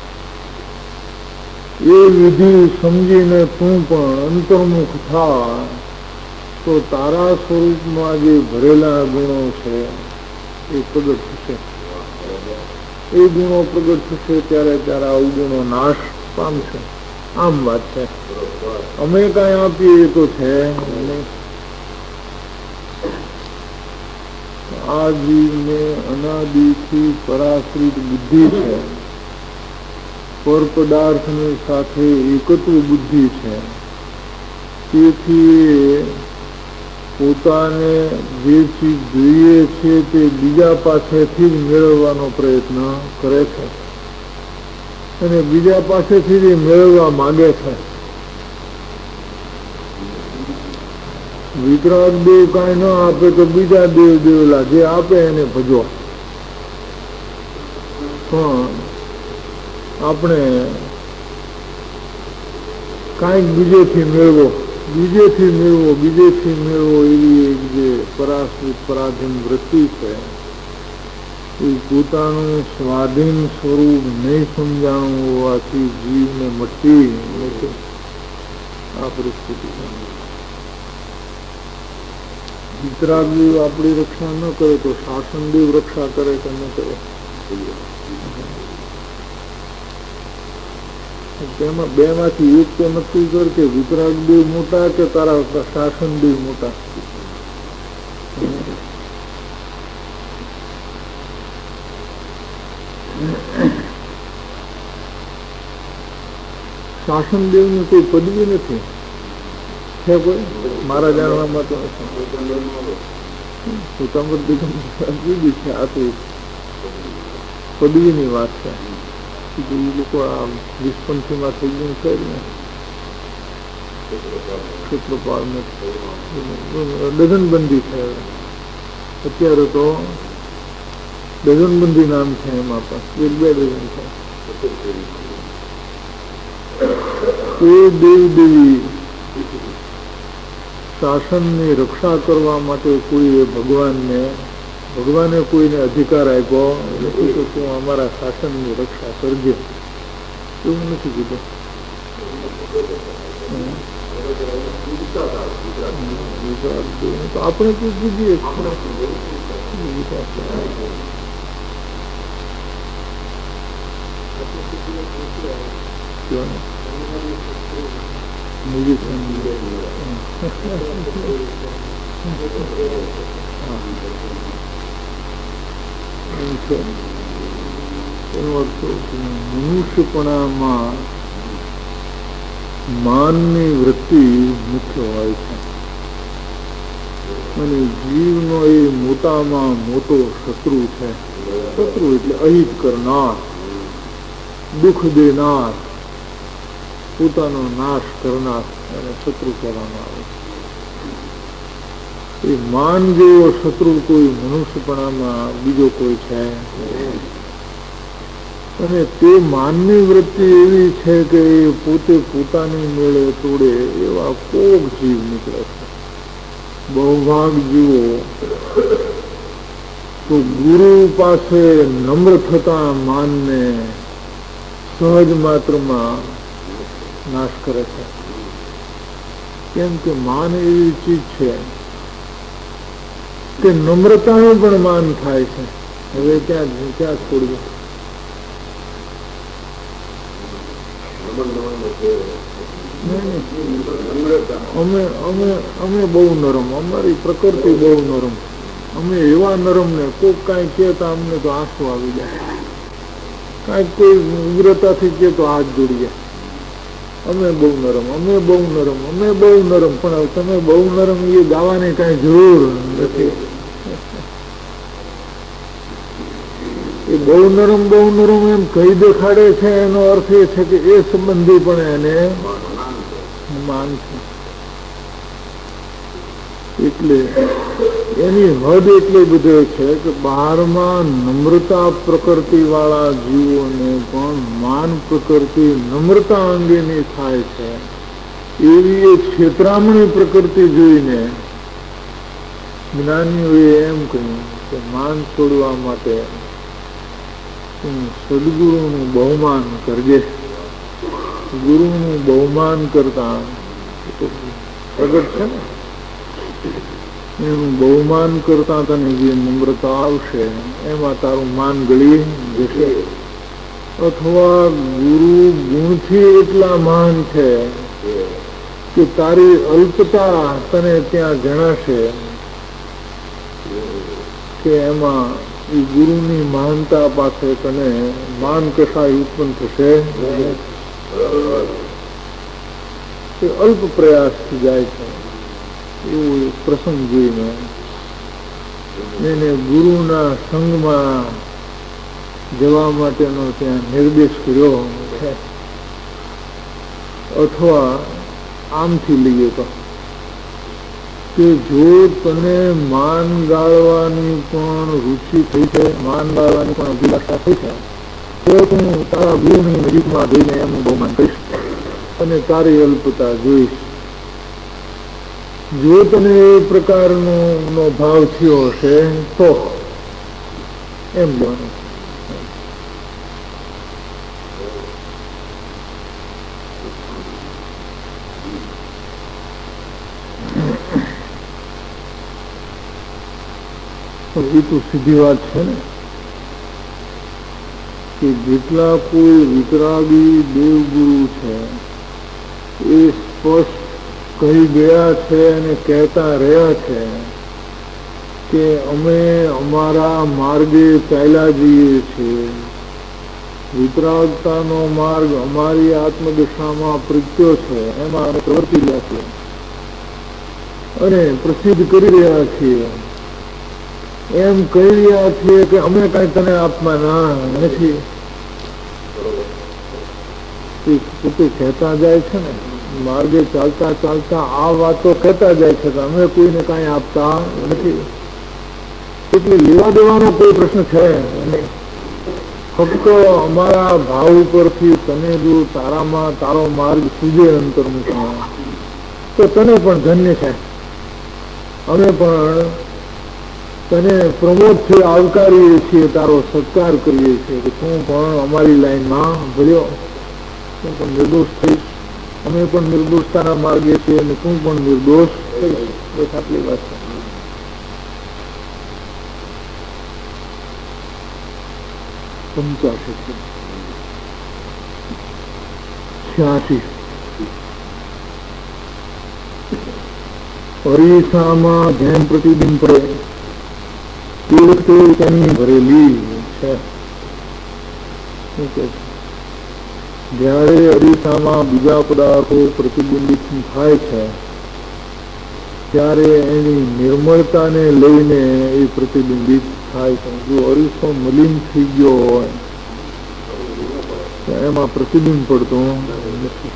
એ વિધિ સમજીને તું પણ અંતર્મુખ થા તો તારા સ્વરૂપમાં જે ભરેલા ગુણો છે એ પ્રગટ થશે. એ ગુણો પ્રગટ થશે ત્યારે ત્યારે અવગુણો નાશ પામશે. આમ વાત છે. અમે કઈ આપીએ તો છે નહીં. આ જીવને અનાદિથી પરાશ્રિત બુદ્ધિ છે, પર પદાર્થની સાથે એકત્વ બુદ્ધિ છે. તેથી પોતાને જે ચીજ જોઈએ છે તે બીજા પાસેથી જ મેળવવાનો પ્રયત્ન કરે છે અને બીજા પાસેથી જ મેળવવા માંગે છે. વિતરાગ દેવ કાંઈ ન આપે તો બીજા દેવ દેવલા જે આપે એને ભજવો. પણ આપણે કાંઈક બીજેથી મેળવો બીજેથી મેળવો બીજેથી મેળવો એવી એક જે પરાશ્રિત પરાધીન વૃત્તિ છે એ પોતાનું સ્વાધીન સ્વરૂપ નહીં સમજાણું હોવાથી જીવને મટતી નથી આ પરિસ્થિતિ. વિતરાગદેવ આપણી રક્ષા ન કરે તો શાસનદેવ રક્ષા કરે કે ન કરે. તેમાં બે માંથી એક તો નક્કી કર કે વિતરાગદેવ મોટા કે તારા શાસનદેવ મોટા. શાસનદેવ ની કોઈ પદવી નથી છે કોઈ મારા જાણવામાં તો નથી. છે આ તો પદવીની વાત છે. એ લોકો આ વિસ્પંથીમાં થઈ ગયું છે ને ક્ષેત્રપાળ ડઝનબંધી છે અત્યારે તો ડઝનબંધી નામ છે એમાં પણ એક બે ડઝન છે. એ દેવ દેવી શાસનની રક્ષા કરવા માટે કોઈએ ભગવાનને ભગવાને કોઈને અધિકાર આપ્યો નથી કે તું અમારા શાસનની રક્ષા કરજે, એવું નથી કીધું. તો આપણે તો કીધીએ મનુષ્યપણામાં માનની વૃત્તિ મુખ્ય હોય છે અને જીવનો એ મોટામાં મોટો શત્રુ છે. શત્રુ એટલે અહિત કરનાર, દુઃખ દેનાર, પોતાનો નાશ કરનાર એને શત્રુ કહેવામાં આવે છે. એ માન જેવો શત્રુ કોઈ મનુષ્યપણામાં બીજો કોઈ છે અને તે માનની વૃત્તિ એવી છે કે એ પોતે પોતાની મેળે તોડે એવા કોક જીવ નીકળે છે. બહુભાગ જીવો તો ગુરુ પાસે નમ્ર થતા માનને સહજ માત્રમાં નાશ કરે છે. કેમ કે માન એવી ચીજ છે કે નમ્રતાનું પણ માન થાય છે. હવે ક્યાં ક્યાં છોડવું? અમે અમે અમે બહુ નરમ, અમારી પ્રકૃતિ બહુ નરમ. અમે એવા નરમ ને કોઈક કાંઈ કહેતા અમને તો આંસુ આવી જાય, કાંઈક કોઈ ઉગ્રતાથી કે તો હાથ જોડી જાય. અમે બહુ નરમ, અમે બહુ નરમ, અમે બહુ નરમ. પણ તમે બહુ નરમ એ ગાવાની કાંઈ જરૂર નથી. એ બહુ નરમ બહુ નરમ એમ કહી દેખાડે છે એનો અર્થ એ છે કે એ સંબંધી પણ એને માન છે. એટલે એની હદ એટલે બધે છે કે બહારમાં નમ્રતા પ્રકૃતિ વાળા જીવોને પણ માન પ્રકૃતિ નમ્રતા અંગેની થાય છે. એવી એ છેતરામણી પ્રકૃતિ જોઈને જ્ઞાનીઓએ એમ કહ્યું કે માન છોડવા માટે સદગુરુનું બહુમાન કરજે. ગુરુનું બહુમાન કરતા પ્રગટ છે ને, એનું બહુમાન કરતા તને જે નમ્રતા આવશે એમાં તારું માન ગળી જશે. અથવા ગુરુ ગુણથી એટલા મહાન છે કે તારી અલ્પતા તને ત્યાં જણાશે કે એમાં એ ગુરુની મહાનતા પાસે તને માન કસાય ઉત્પન્ન થશે એ અલ્પ પ્રયાસથી જાય છે. એવો એક પ્રસંગ જોઈને એને ગુરુના સંગમાં જવા માટેનો ત્યાં નિર્દેશ કર્યો છે. અથવા આમથી લઈએ તો કે જો તને માન ગાળવાની પણ રુચિ થઈ છે, માન ગાળવાની પણ અભિલાષા થઈ છે, તો તું તારા ગુરુની નજીકમાં જઈને એમનું બહુમાન કરીશ અને તારી અલ્પતા જોઈશ. જો તને એ પ્રકારનો નો ભાવ થયો હશે તો એમ જાણો. એ તો સીધી વાત છે ને કે જેટલા કોઈ વિતરાગી દેવગુરુ છે એ સ્પષ્ટ કહી ગયા છે અને કહેતા રહ્યા છે કે અમે અમારા માર્ગે ચાલ્યા જઈએ છીએ. વિતરાગતાનો માર્ગ અમારી આત્મદશામાં પ્રગટ્યો છે, એમાં અમે પ્રવર્તી રહ્યા છીએ અને પ્રસિદ્ધ કરી રહ્યા છીએ. એમ કહી રહ્યા છીએ કે અમે કઈ તને આપવાના નથી. પોતે કહેતા જાય છે ને, માર્ગે ચાલતા ચાલતા આ વાતો કહેતા જાય છે કે અમે કોઈને કઈ આપતા નથી. એટલે લેવા દેવાનો કોઈ પ્રશ્ન છે નહીં. ફક્ત અમારા ભાવ ઉપરથી તને જો તારામાં તારો માર્ગ સૂજે અંતર્મુખમાં તો તને પણ ધન્ય છે. અમે પણ તને પ્રમોદથી આવકારીએ છીએ, તારો સત્કાર કરીએ છીએ કે તું પણ અમારી લાઈનમાં ભર્યો, તું પણ નિર્દોષ થઈશ, અમે પણ નિર્દોષતાના માર્ગે છીએ અને તું પણ નિર્દોષ થઈશ. બસ આટલી વાત છે. પંચાશી છ્યાસી અરીસામાં જેમ પ્રતિબિંબ પડે તે વખતે તેની ભરેલી છે. જયારે અરીસામાં બીજા પદાર્થો પ્રતિબિંબિત થાય છે ત્યારે એની નિર્મળતાને લઈને એ પ્રતિબિંબિત થાય છે. જો અરીસો મલિન થઈ ગયો હોય તો એમાં પ્રતિબિંબ પડતું નથી.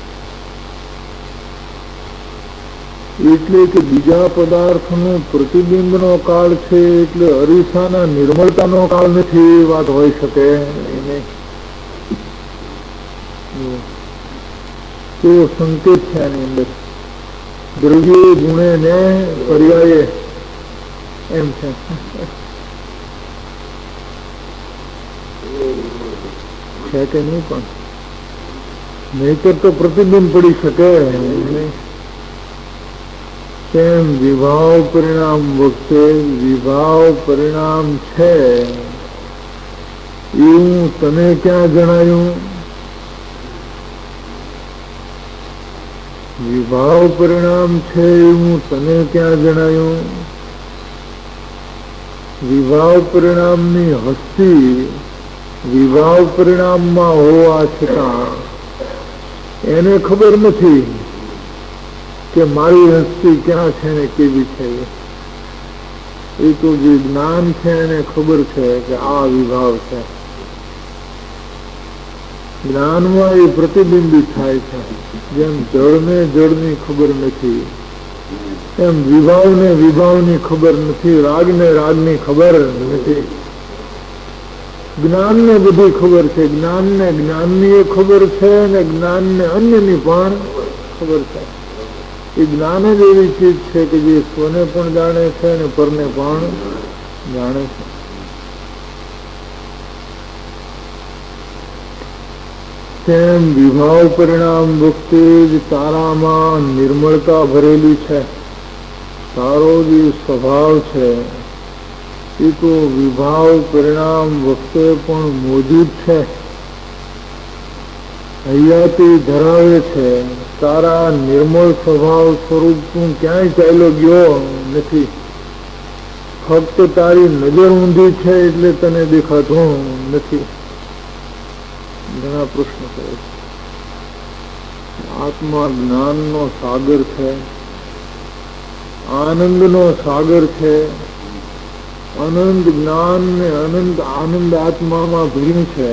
એટલે કે બીજા પદાર્થનો પ્રતિબિંબનો કાળ છે એટલે અરીસાના નિર્મળતાનો કાળ નથી એ વાત હોઈ શકે નહીં. તો સંકેત છે આની અંદર દ્રવ્ય ગુણે ને પર્યાયે એમ છે. છે કે નહીં? પણ નહીતર તો પ્રતિબિંબ પડી શકે નહીં. તેમ વિભાવ પરિણામ વખતે વિભાવ પરિણામ છે એવું તને ક્યાં જણાયું? વિભાવ પરિણામ છે એવું તને ક્યાં જણાયું? વિભાવ પરિણામની હસ્તી વિભાવ પરિણામમાં હોવા છતાં એને ખબર નથી કે મારી હસ્તી ક્યાં છે ને કેવી છે. એ તો જે જ્ઞાન છે એને ખબર છે કે આ વિભાવ છે. જ્ઞાનમાં એ પ્રતિબિંબિત થાય છે. જેમ જળને જળની ખબર નથી એમ વિભાવને વિભાવની ખબર નથી, રાગને રાગની ખબર નથી. જ્ઞાનને બધી ખબર છે. જ્ઞાનને જ્ઞાનની એ ખબર છે અને જ્ઞાનને અન્યની પણ ખબર છે. એ જ્ઞાન જ એવી ચીજ છે કે જે સ્વને પણ જાણે છે અને પરને પણ જાણે છે. તેમ વિભાવ પરિણામ વખતે જ તારામાં નિર્મળતા ભરેલી છે. તારો જે સ્વભાવ છે એ તો વિભાવ પરિણામ વખતે પણ મોજૂદ છે, હયાતી ધરાવે છે. તારા નિર્મળ સ્વભાવ સ્વરૂપ તું ક્યાંય ચાલ્યો ગયો નથી. ફક્ત તારી નજર ઊંધી છે એટલે તને દેખાતું નથી. ઘણા પ્રશ્ન કરે છે. આત્મા જ્ઞાનનો સાગર છે, આનંદનો સાગર છે. અનંત જ્ઞાન ને અનંત આનંદ આત્મામાં ભર્યું છે,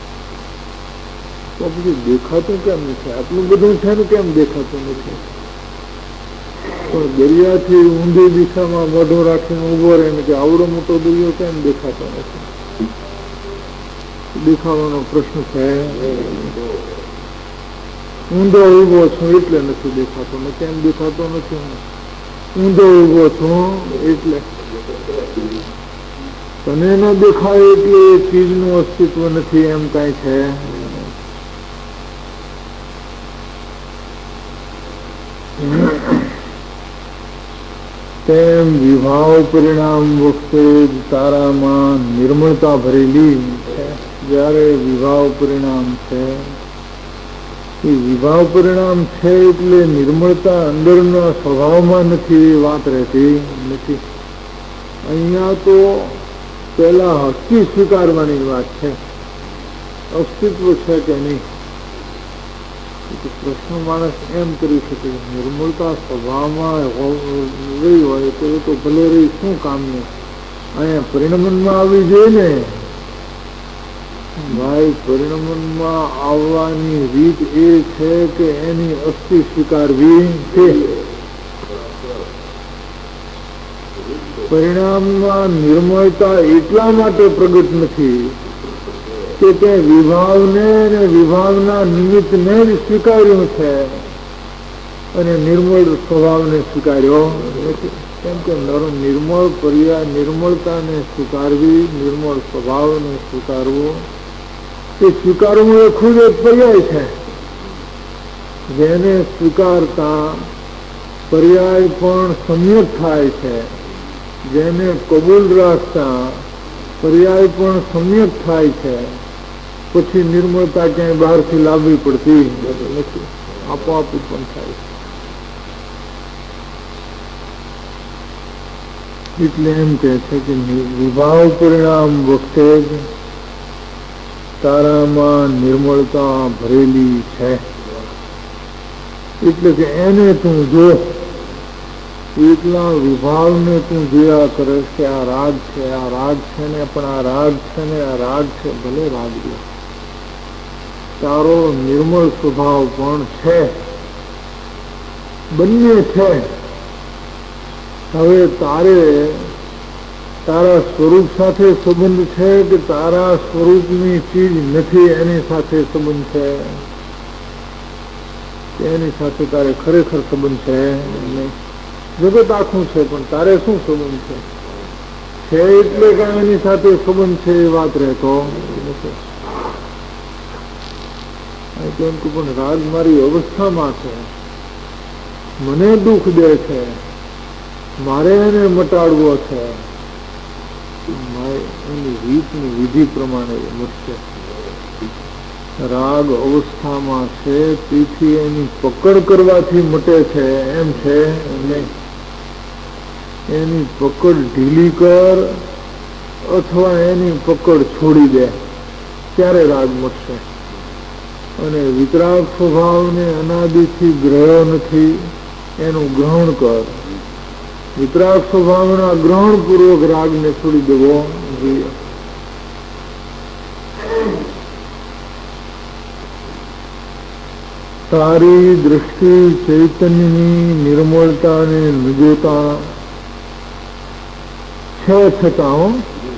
તો પછી દેખાતું કેમ નથી? આટલું બધું છે ને કેમ દેખાતું નથી? પણ દરિયાથી ઊંધી દિશામાં મોઢો રાખીને ઉભો રહે ને કે આવડો મોટો દરિયો કેમ દેખાતો નથી? દેખાવાનો પ્રશ્ન છે. ઊંધો ઉભો છું એટલે નથી દેખાતો ને કેમ દેખાતો નથી? ઊંધો ઉભો છું એટલે તને ન દેખાય એટલે એ ચીજનું અસ્તિત્વ નથી એમ કઈ છે? તેમ વિભાવ પરિણામ વખતે તારામાં નિર્મળતા ભરેલી છે. જયારે વિભાવ પરિણામ છે, એ વિભાવ પરિણામ છે એટલે નિર્મળતા અંદરના સ્વભાવમાં નથી, એ વાત રહેતી નથી. અહીંયા તો પેલા હસ્તી સ્વીકારવાની વાત છે, અસ્તિત્વ છે કે નહીં. પ્રશ્ન માણસ એમ કરી શકે, નિર્મળતા સ્વભાવમાં રહી હોય તો એ તો ભલે રહી, શું કામનું? અહીંયા પરિણમનમાં આવી જોઈએ ને ભાઈ. પરિણમનમાં આવવાની રીત એ છે કે એની અસ્થિ સ્વીકારવી છે. પરિણામમાં નિર્મળતા એટલા માટે પ્રગટ નથી કે તે વિભાવને અને વિભાવના નિમિત્તને જ સ્વીકાર્યું છે અને નિર્મળ સ્વભાવને સ્વીકાર્યો નથી. કેમ કે નિર્મળ પર્યાય, નિર્મળતાને સ્વીકારવી, નિર્મળ સ્વભાવને સ્વીકારવો, એ સ્વીકારવું એ ખુદ એક પર્યાય છે. જેને સ્વીકારતા પર્યાય પણ સમ્યક થાય છે, જેને કબૂલ રાખતા પર્યાય પણ સમ્યક થાય છે. પછી નિર્મળતા ક્યાંય બહારથી લાવવી પડતી નથી, આપોઆપ પણ થાય છે. એટલે એમ કે છે કે વિભાવ પરિણામ વખતે જ તારામાં નિર્મળતા ભરેલી છે. એટલે કે એને તું જો, એટલા વિભાવને તું જોયા કરે કે આ રાગ છે, આ રાગ છે ને, પણ આ રાગ છે ને, આ રાગ છે, ભલે રાગ જો. તારો નિર્મળ સ્વભાવ પણ છે, બંને છે. હવે તારે તારા સ્વરૂપ સાથે સંબંધ છે કે તારા સ્વરૂપની ચીજ નથી એની સાથે સંબંધ છે? એની સાથે તારે ખરેખર સંબંધ છે નહીં. જગત આખું છે પણ તારે શું સંબંધ છે? છે એટલે કે એની સાથે સંબંધ છે એ વાત રહેતો નથી. કેમ કે પણ રાગ મારી અવસ્થામાં છે, મને દુઃખ દે છે, મારે એને મટાડવો છે. એની રીતની વિધિ પ્રમાણે મટશે. રાગ અવસ્થામાં છે તેથી એની પકડ કરવાથી મટે છે એમ છે નહીં. એની પકડ ઢીલી કર અથવા એની પકડ છોડી દે ત્યારે રાગ મટશે. અને વિતરાગ સ્વભાવને અનાદિથી ગ્રહ નથી, એનું ગ્રહણ કર. વિતરાગ સ્વભાવના ગ્રહણ પૂર્વક રાગને છોડી દેવો જોઈએ. તારી દૃષ્ટિ ચૈતન્યની નિર્મળતાને ન જોતા છે છતાં,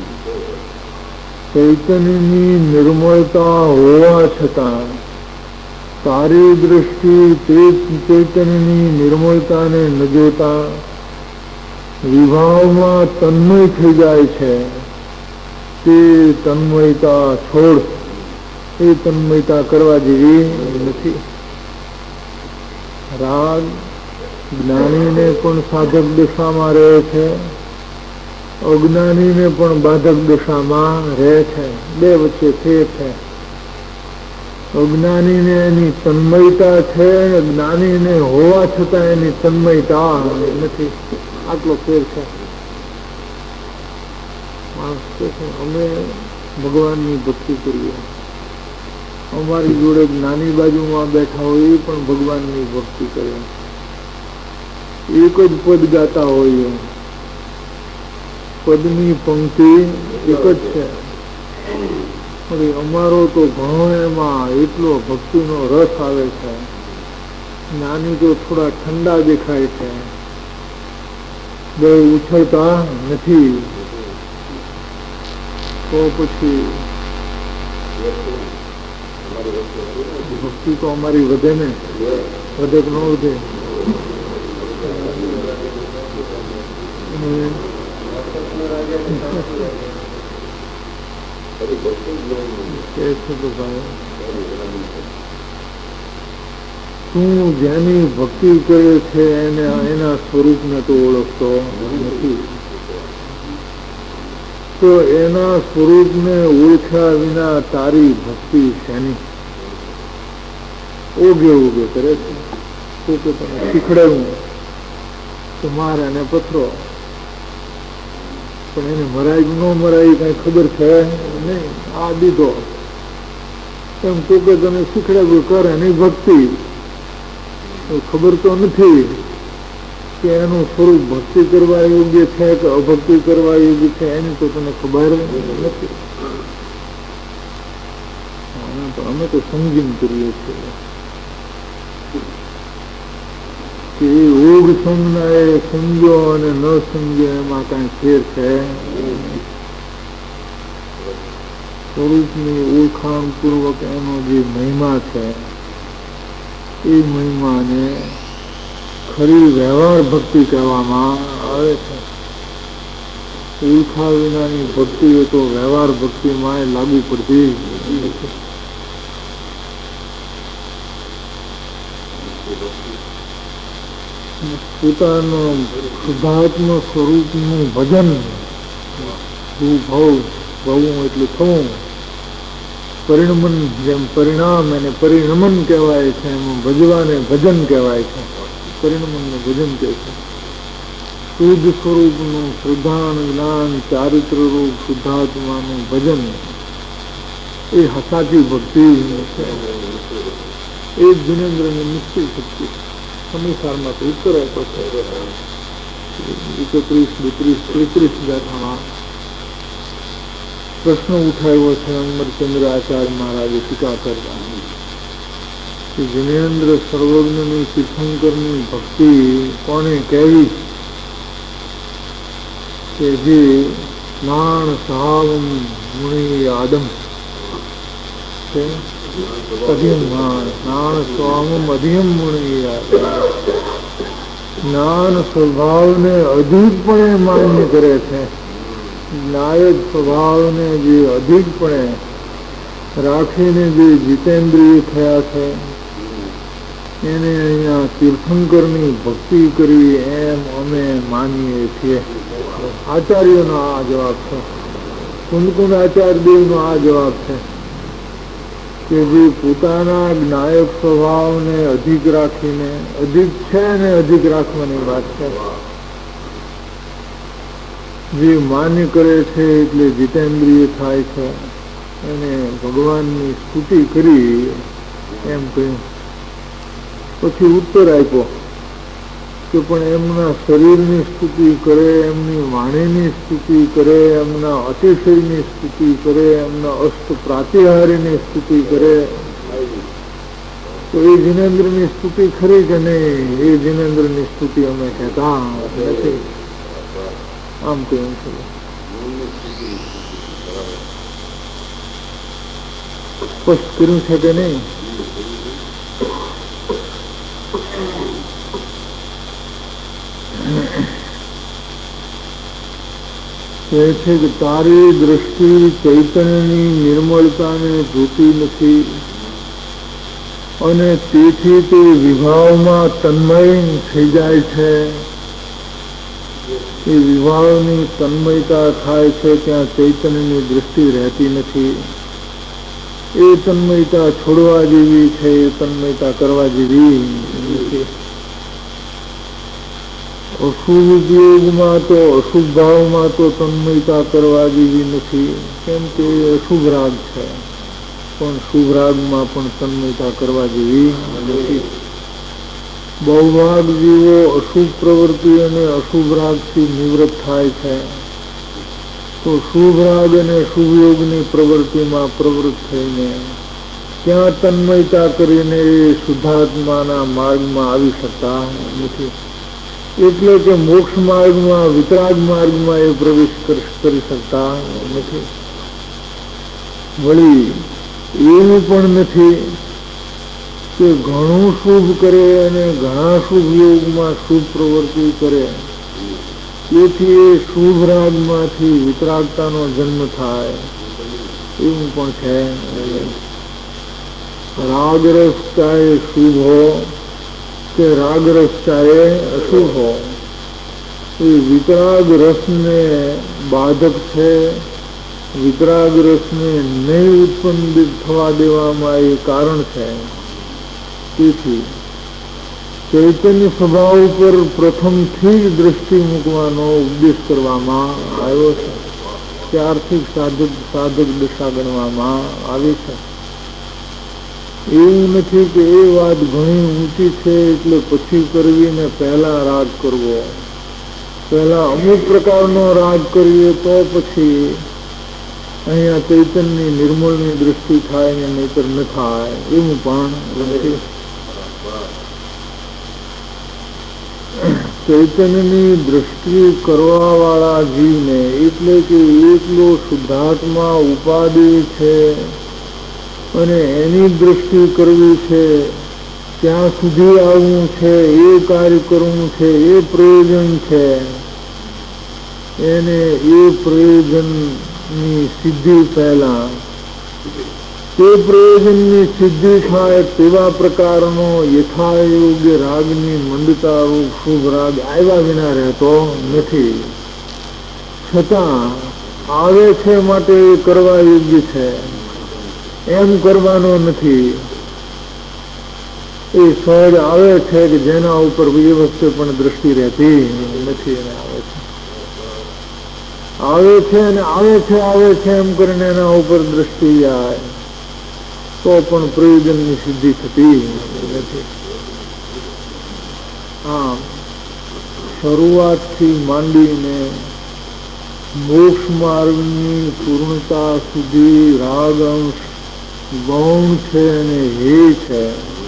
ચૈતન્યની નિર્મળતા હોવા છતાં તારી દૃષ્ટિ તે ચૈતન્યની નિર્મળતાને ન જોતા વિભાવમાં તન્મય થઈ જાય છે. તે તન્મયતા છોડ, એ તન્મયતા કરવા જેવી નથી. રાગ જ્ઞાનીને પણ સાધક દશામાં રહે છે, અજ્ઞાનીને પણ બાધક દશામાં રહે છે. બે વચ્ચે ફેર છે. અજ્ઞાનીને એની તન્મયતા છે, જ્ઞાનીને હોવા છતાં એની તન્મયતા નથી. આટલો ફેર છે. અમે ભગવાનની ભક્તિ કરીએ, અમારી જોડે નાની બાજુમાં બેઠા હોય એ પણ ભગવાનની ભક્તિ કરે, એક જ પદ ગાતા હોય, પદની પંક્તિ એક જ છે, અમારો તો ઘણો એમાં એટલો ભક્તિનો રસ આવે છે. નાની તો થોડા ઠંડા દેખાય છે, બહુ ઉછળતા નથી, તો પછી ભક્તિ તો અમારી વધે ને, વધે કે ન વધે? તું જેની ભક્તિ કરે છે એને એના સ્વરૂપને તો ઓળખતો નથી, તો એના સ્વરૂપને ઓળખ્યા વિના તારી ભક્તિ શેની? ઓગે ઓગે કરે છે, તો કે તમે શીખડાવું તો મારે એને પથરો, પણ એને મરાય ન મરાય કઈ ખબર છે નહીં, આ દીધો એમ તો કે તને શીખડાવ્યું કર એની ભક્તિ, ખબર તો નથી કે એનું સ્વરૂપ ભક્તિ કરવા યોગ્ય છે કે અભક્તિ કરવા યોગ્ય છે, એની તો તને ખબર નથી. અમે તો સમજીને કરીએ છીએ કે યોગ સમજના એ સમજો અને ન સમજો એમાં કઈ ફેર છે. સ્વરૂપની ઓળખાણ પૂર્વક એનો જે મહિમા છે એ મહિમાને ખરી વ્યવહાર ભક્તિ કહેવામાં આવે છે. ઓળખા વિનાની ભક્તિ એ તો વ્યવહાર ભક્તિમાં લાગુ પડતી નથી. પોતાના શુદ્ધાત્મ સ્વરૂપનું ભજન, ભવ ભવું એટલે થવું, પરિણમન જેમ પરિણામ એને પરિણમન કહેવાય છે, એમ ભજવાને ભજન કહેવાય છે. પરિણમનને ભજન કહે છે. શુદ્ધ સ્વરૂપનું શ્રદ્ધાન જ્ઞાન ચારિત્ર રૂપ શુદ્ધાત્માનું ભજન એ સાચી ભક્તિ છે. એ જ જિનેન્દ્રની નિશ્ચિત ભક્તિ. સમીસારમાં તો ઉત્તર આપ્યો છે એકત્રીસ બત્રીસ તેત્રીસ ગાથામાં પ્રશ્ન ઉઠાવ્યો છે અમરચંદ્ર આચાર્ય મહારાજે ટીકા કરતા કે જિનેન્દ્ર સર્વજ્ઞની તીર્થંકરની ભક્તિ કોને કહેવી કે જે સ્નાન સહાવમ મુનિ આદમ છે, અધિયમ જ્ઞાન સ્વામમ અધિયમ મુનિ જ્ઞાન સ્વભાવને અધિકપણે માન્ય કરે છે. નાયક સ્વભાવને જે અધિકપણે રાખીને જે જીતેન્દ્રિય થયા છે એને અહીંયા તીર્થંકરની ભક્તિ કરી એમ અમે માનીએ છીએ. આચાર્યોનો આ જવાબ છે. કુંદકુંદ આચાર્ય દેવનો આ જવાબ છે કે જે પોતાના નાયક સ્વભાવને અધિક રાખીને, અધિક છે ને અધિક રાખવાની વાત છે, જે માન્ય કરે છે એટલે જીતેન્દ્રિય થાય છે, એને ભગવાનની સ્તુતિ કરી એમ કહ્યું. પછી ઉત્તર આપ્યો કે પણ એમના શરીરની સ્તુતિ કરે, એમની વાણીની સ્તુતિ કરે, એમના અતિશયની સ્તુતિ કરે, એમના અષ્ટ પ્રાતિહારીની સ્તુતિ કરે તો એ જિનેન્દ્રની સ્તુતિ ખરી કે નહીં? એ જિનેન્દ્રની સ્તુતિ અમે કહેતા નથી. આમ કહ્યું છે. સ્પષ્ટ કર્યું છે કે નહીં? કહે છે કે તારી દ્રષ્ટિ ચૈતન્યની નિર્મળતાને જોતી નથી અને તેથી તે વિભાવમાં તન્મય થઈ જાય છે. એ વિભાવની તન્મયતા થાય છે ત્યાં ચૈતન્યની દ્રષ્ટિ રહેતી નથી. એ તન્મયતા છોડવા જેવી છે, એ તન્મયતા કરવા જેવી નથી. અશુભ ઉપયોગમાં તો અશુભ ભાવમાં તો તન્મયતા કરવા જેવી નથી, કેમ કે અશુભ રાગ છે, પણ શુભ રાગમાં પણ તન્મયતા કરવા જેવી નથી. બહુભાગ જીવો અશુભ પ્રવૃત્તિ અને અશુભ રાગથી નિવૃત્ત થાય છે, તો શુભ રાગ અને શુભ યોગની પ્રવૃત્તિમાં પ્રવૃત્ત થઈને ત્યાં તન્મયતા કરીને એ શુદ્ધાત્માના માર્ગમાં આવી શકતા નથી. એટલે કે મોક્ષ માર્ગમાં વિતરાગ માર્ગમાં એ પ્રવેશ કરી શકતા નથી. વળી એવું પણ નથી કે ઘણું શુભ કરે અને ઘણા શુભ યોગમાં શુભ પ્રવૃત્તિ કરે, તેથી એ શુભ રાગમાંથી વિતરાગતાનો જન્મ થાય, એવું પણ છે. રાગરસ ચાહે શુભ હો કે રાગરસ ચાહે અશુભ હો, એ વિતરાગ રસને બાધક છે. વિતરાગ રસને નહીં ઉત્પન્ન થવા દેવામાં એ કારણ છે. તેથી ચૈતન્ય સ્વભાવ ઉપર પ્રથમથી જ દ્રષ્ટિ મૂકવાનો ઉપદેશ કરવામાં આવ્યો છે, ત્યારથી સાધક સાધક દશા ગણવામાં આવી છે. એવું નથી કે એ વાત ઘણી ઊંચી છે એટલે પછી કરવી ને પહેલા રાગ કરવો, પહેલા અમુક પ્રકારનો રાગ કરીએ તો પછી અહીંયા ચૈતન્યની નિર્મળની દૃષ્ટિ થાય ને નહીતર ન થાય, એવું પણ નથી. ચૈતન્યની દ્રષ્ટિ કરવા વાળા જીવને એટલે કે એકલો શુદ્ધાત્મા ઉપાધિ છે અને એની દ્રષ્ટિ કરવી છે, ત્યાં સુધી આવવું છે, એ કાર્ય કરવું છે, એ પ્રયોજન છે, એને એ પ્રયોજનની સિદ્ધિ પહેલા તે પ્રયોજનની સિદ્ધિ થાય તેવા પ્રકારનો યથાયોગ્ય રાગની મંદતા રૂપ શુભ રાગ આવ્યા વિના રહેતો નથી. છતાં આવે છે માટે એ કરવા યોગ્ય છે એમ કરવાનો નથી. એ સહજ આવે છે કે જેના ઉપર એ વખતે પણ દ્રષ્ટિ રહેતી નથી, એને આવે છે આવે છે અને આવે છે આવે છે એમ કરીને એના ઉપર દ્રષ્ટિ જાય તો પણ પ્રયોજનની સિદ્ધિ થતી નથી. આમ શરૂઆતથી માંડીને મોક્ષ માર્ગની પૂર્ણતા સુધી રાગ અંશ ગૌણ છે અને હે છે.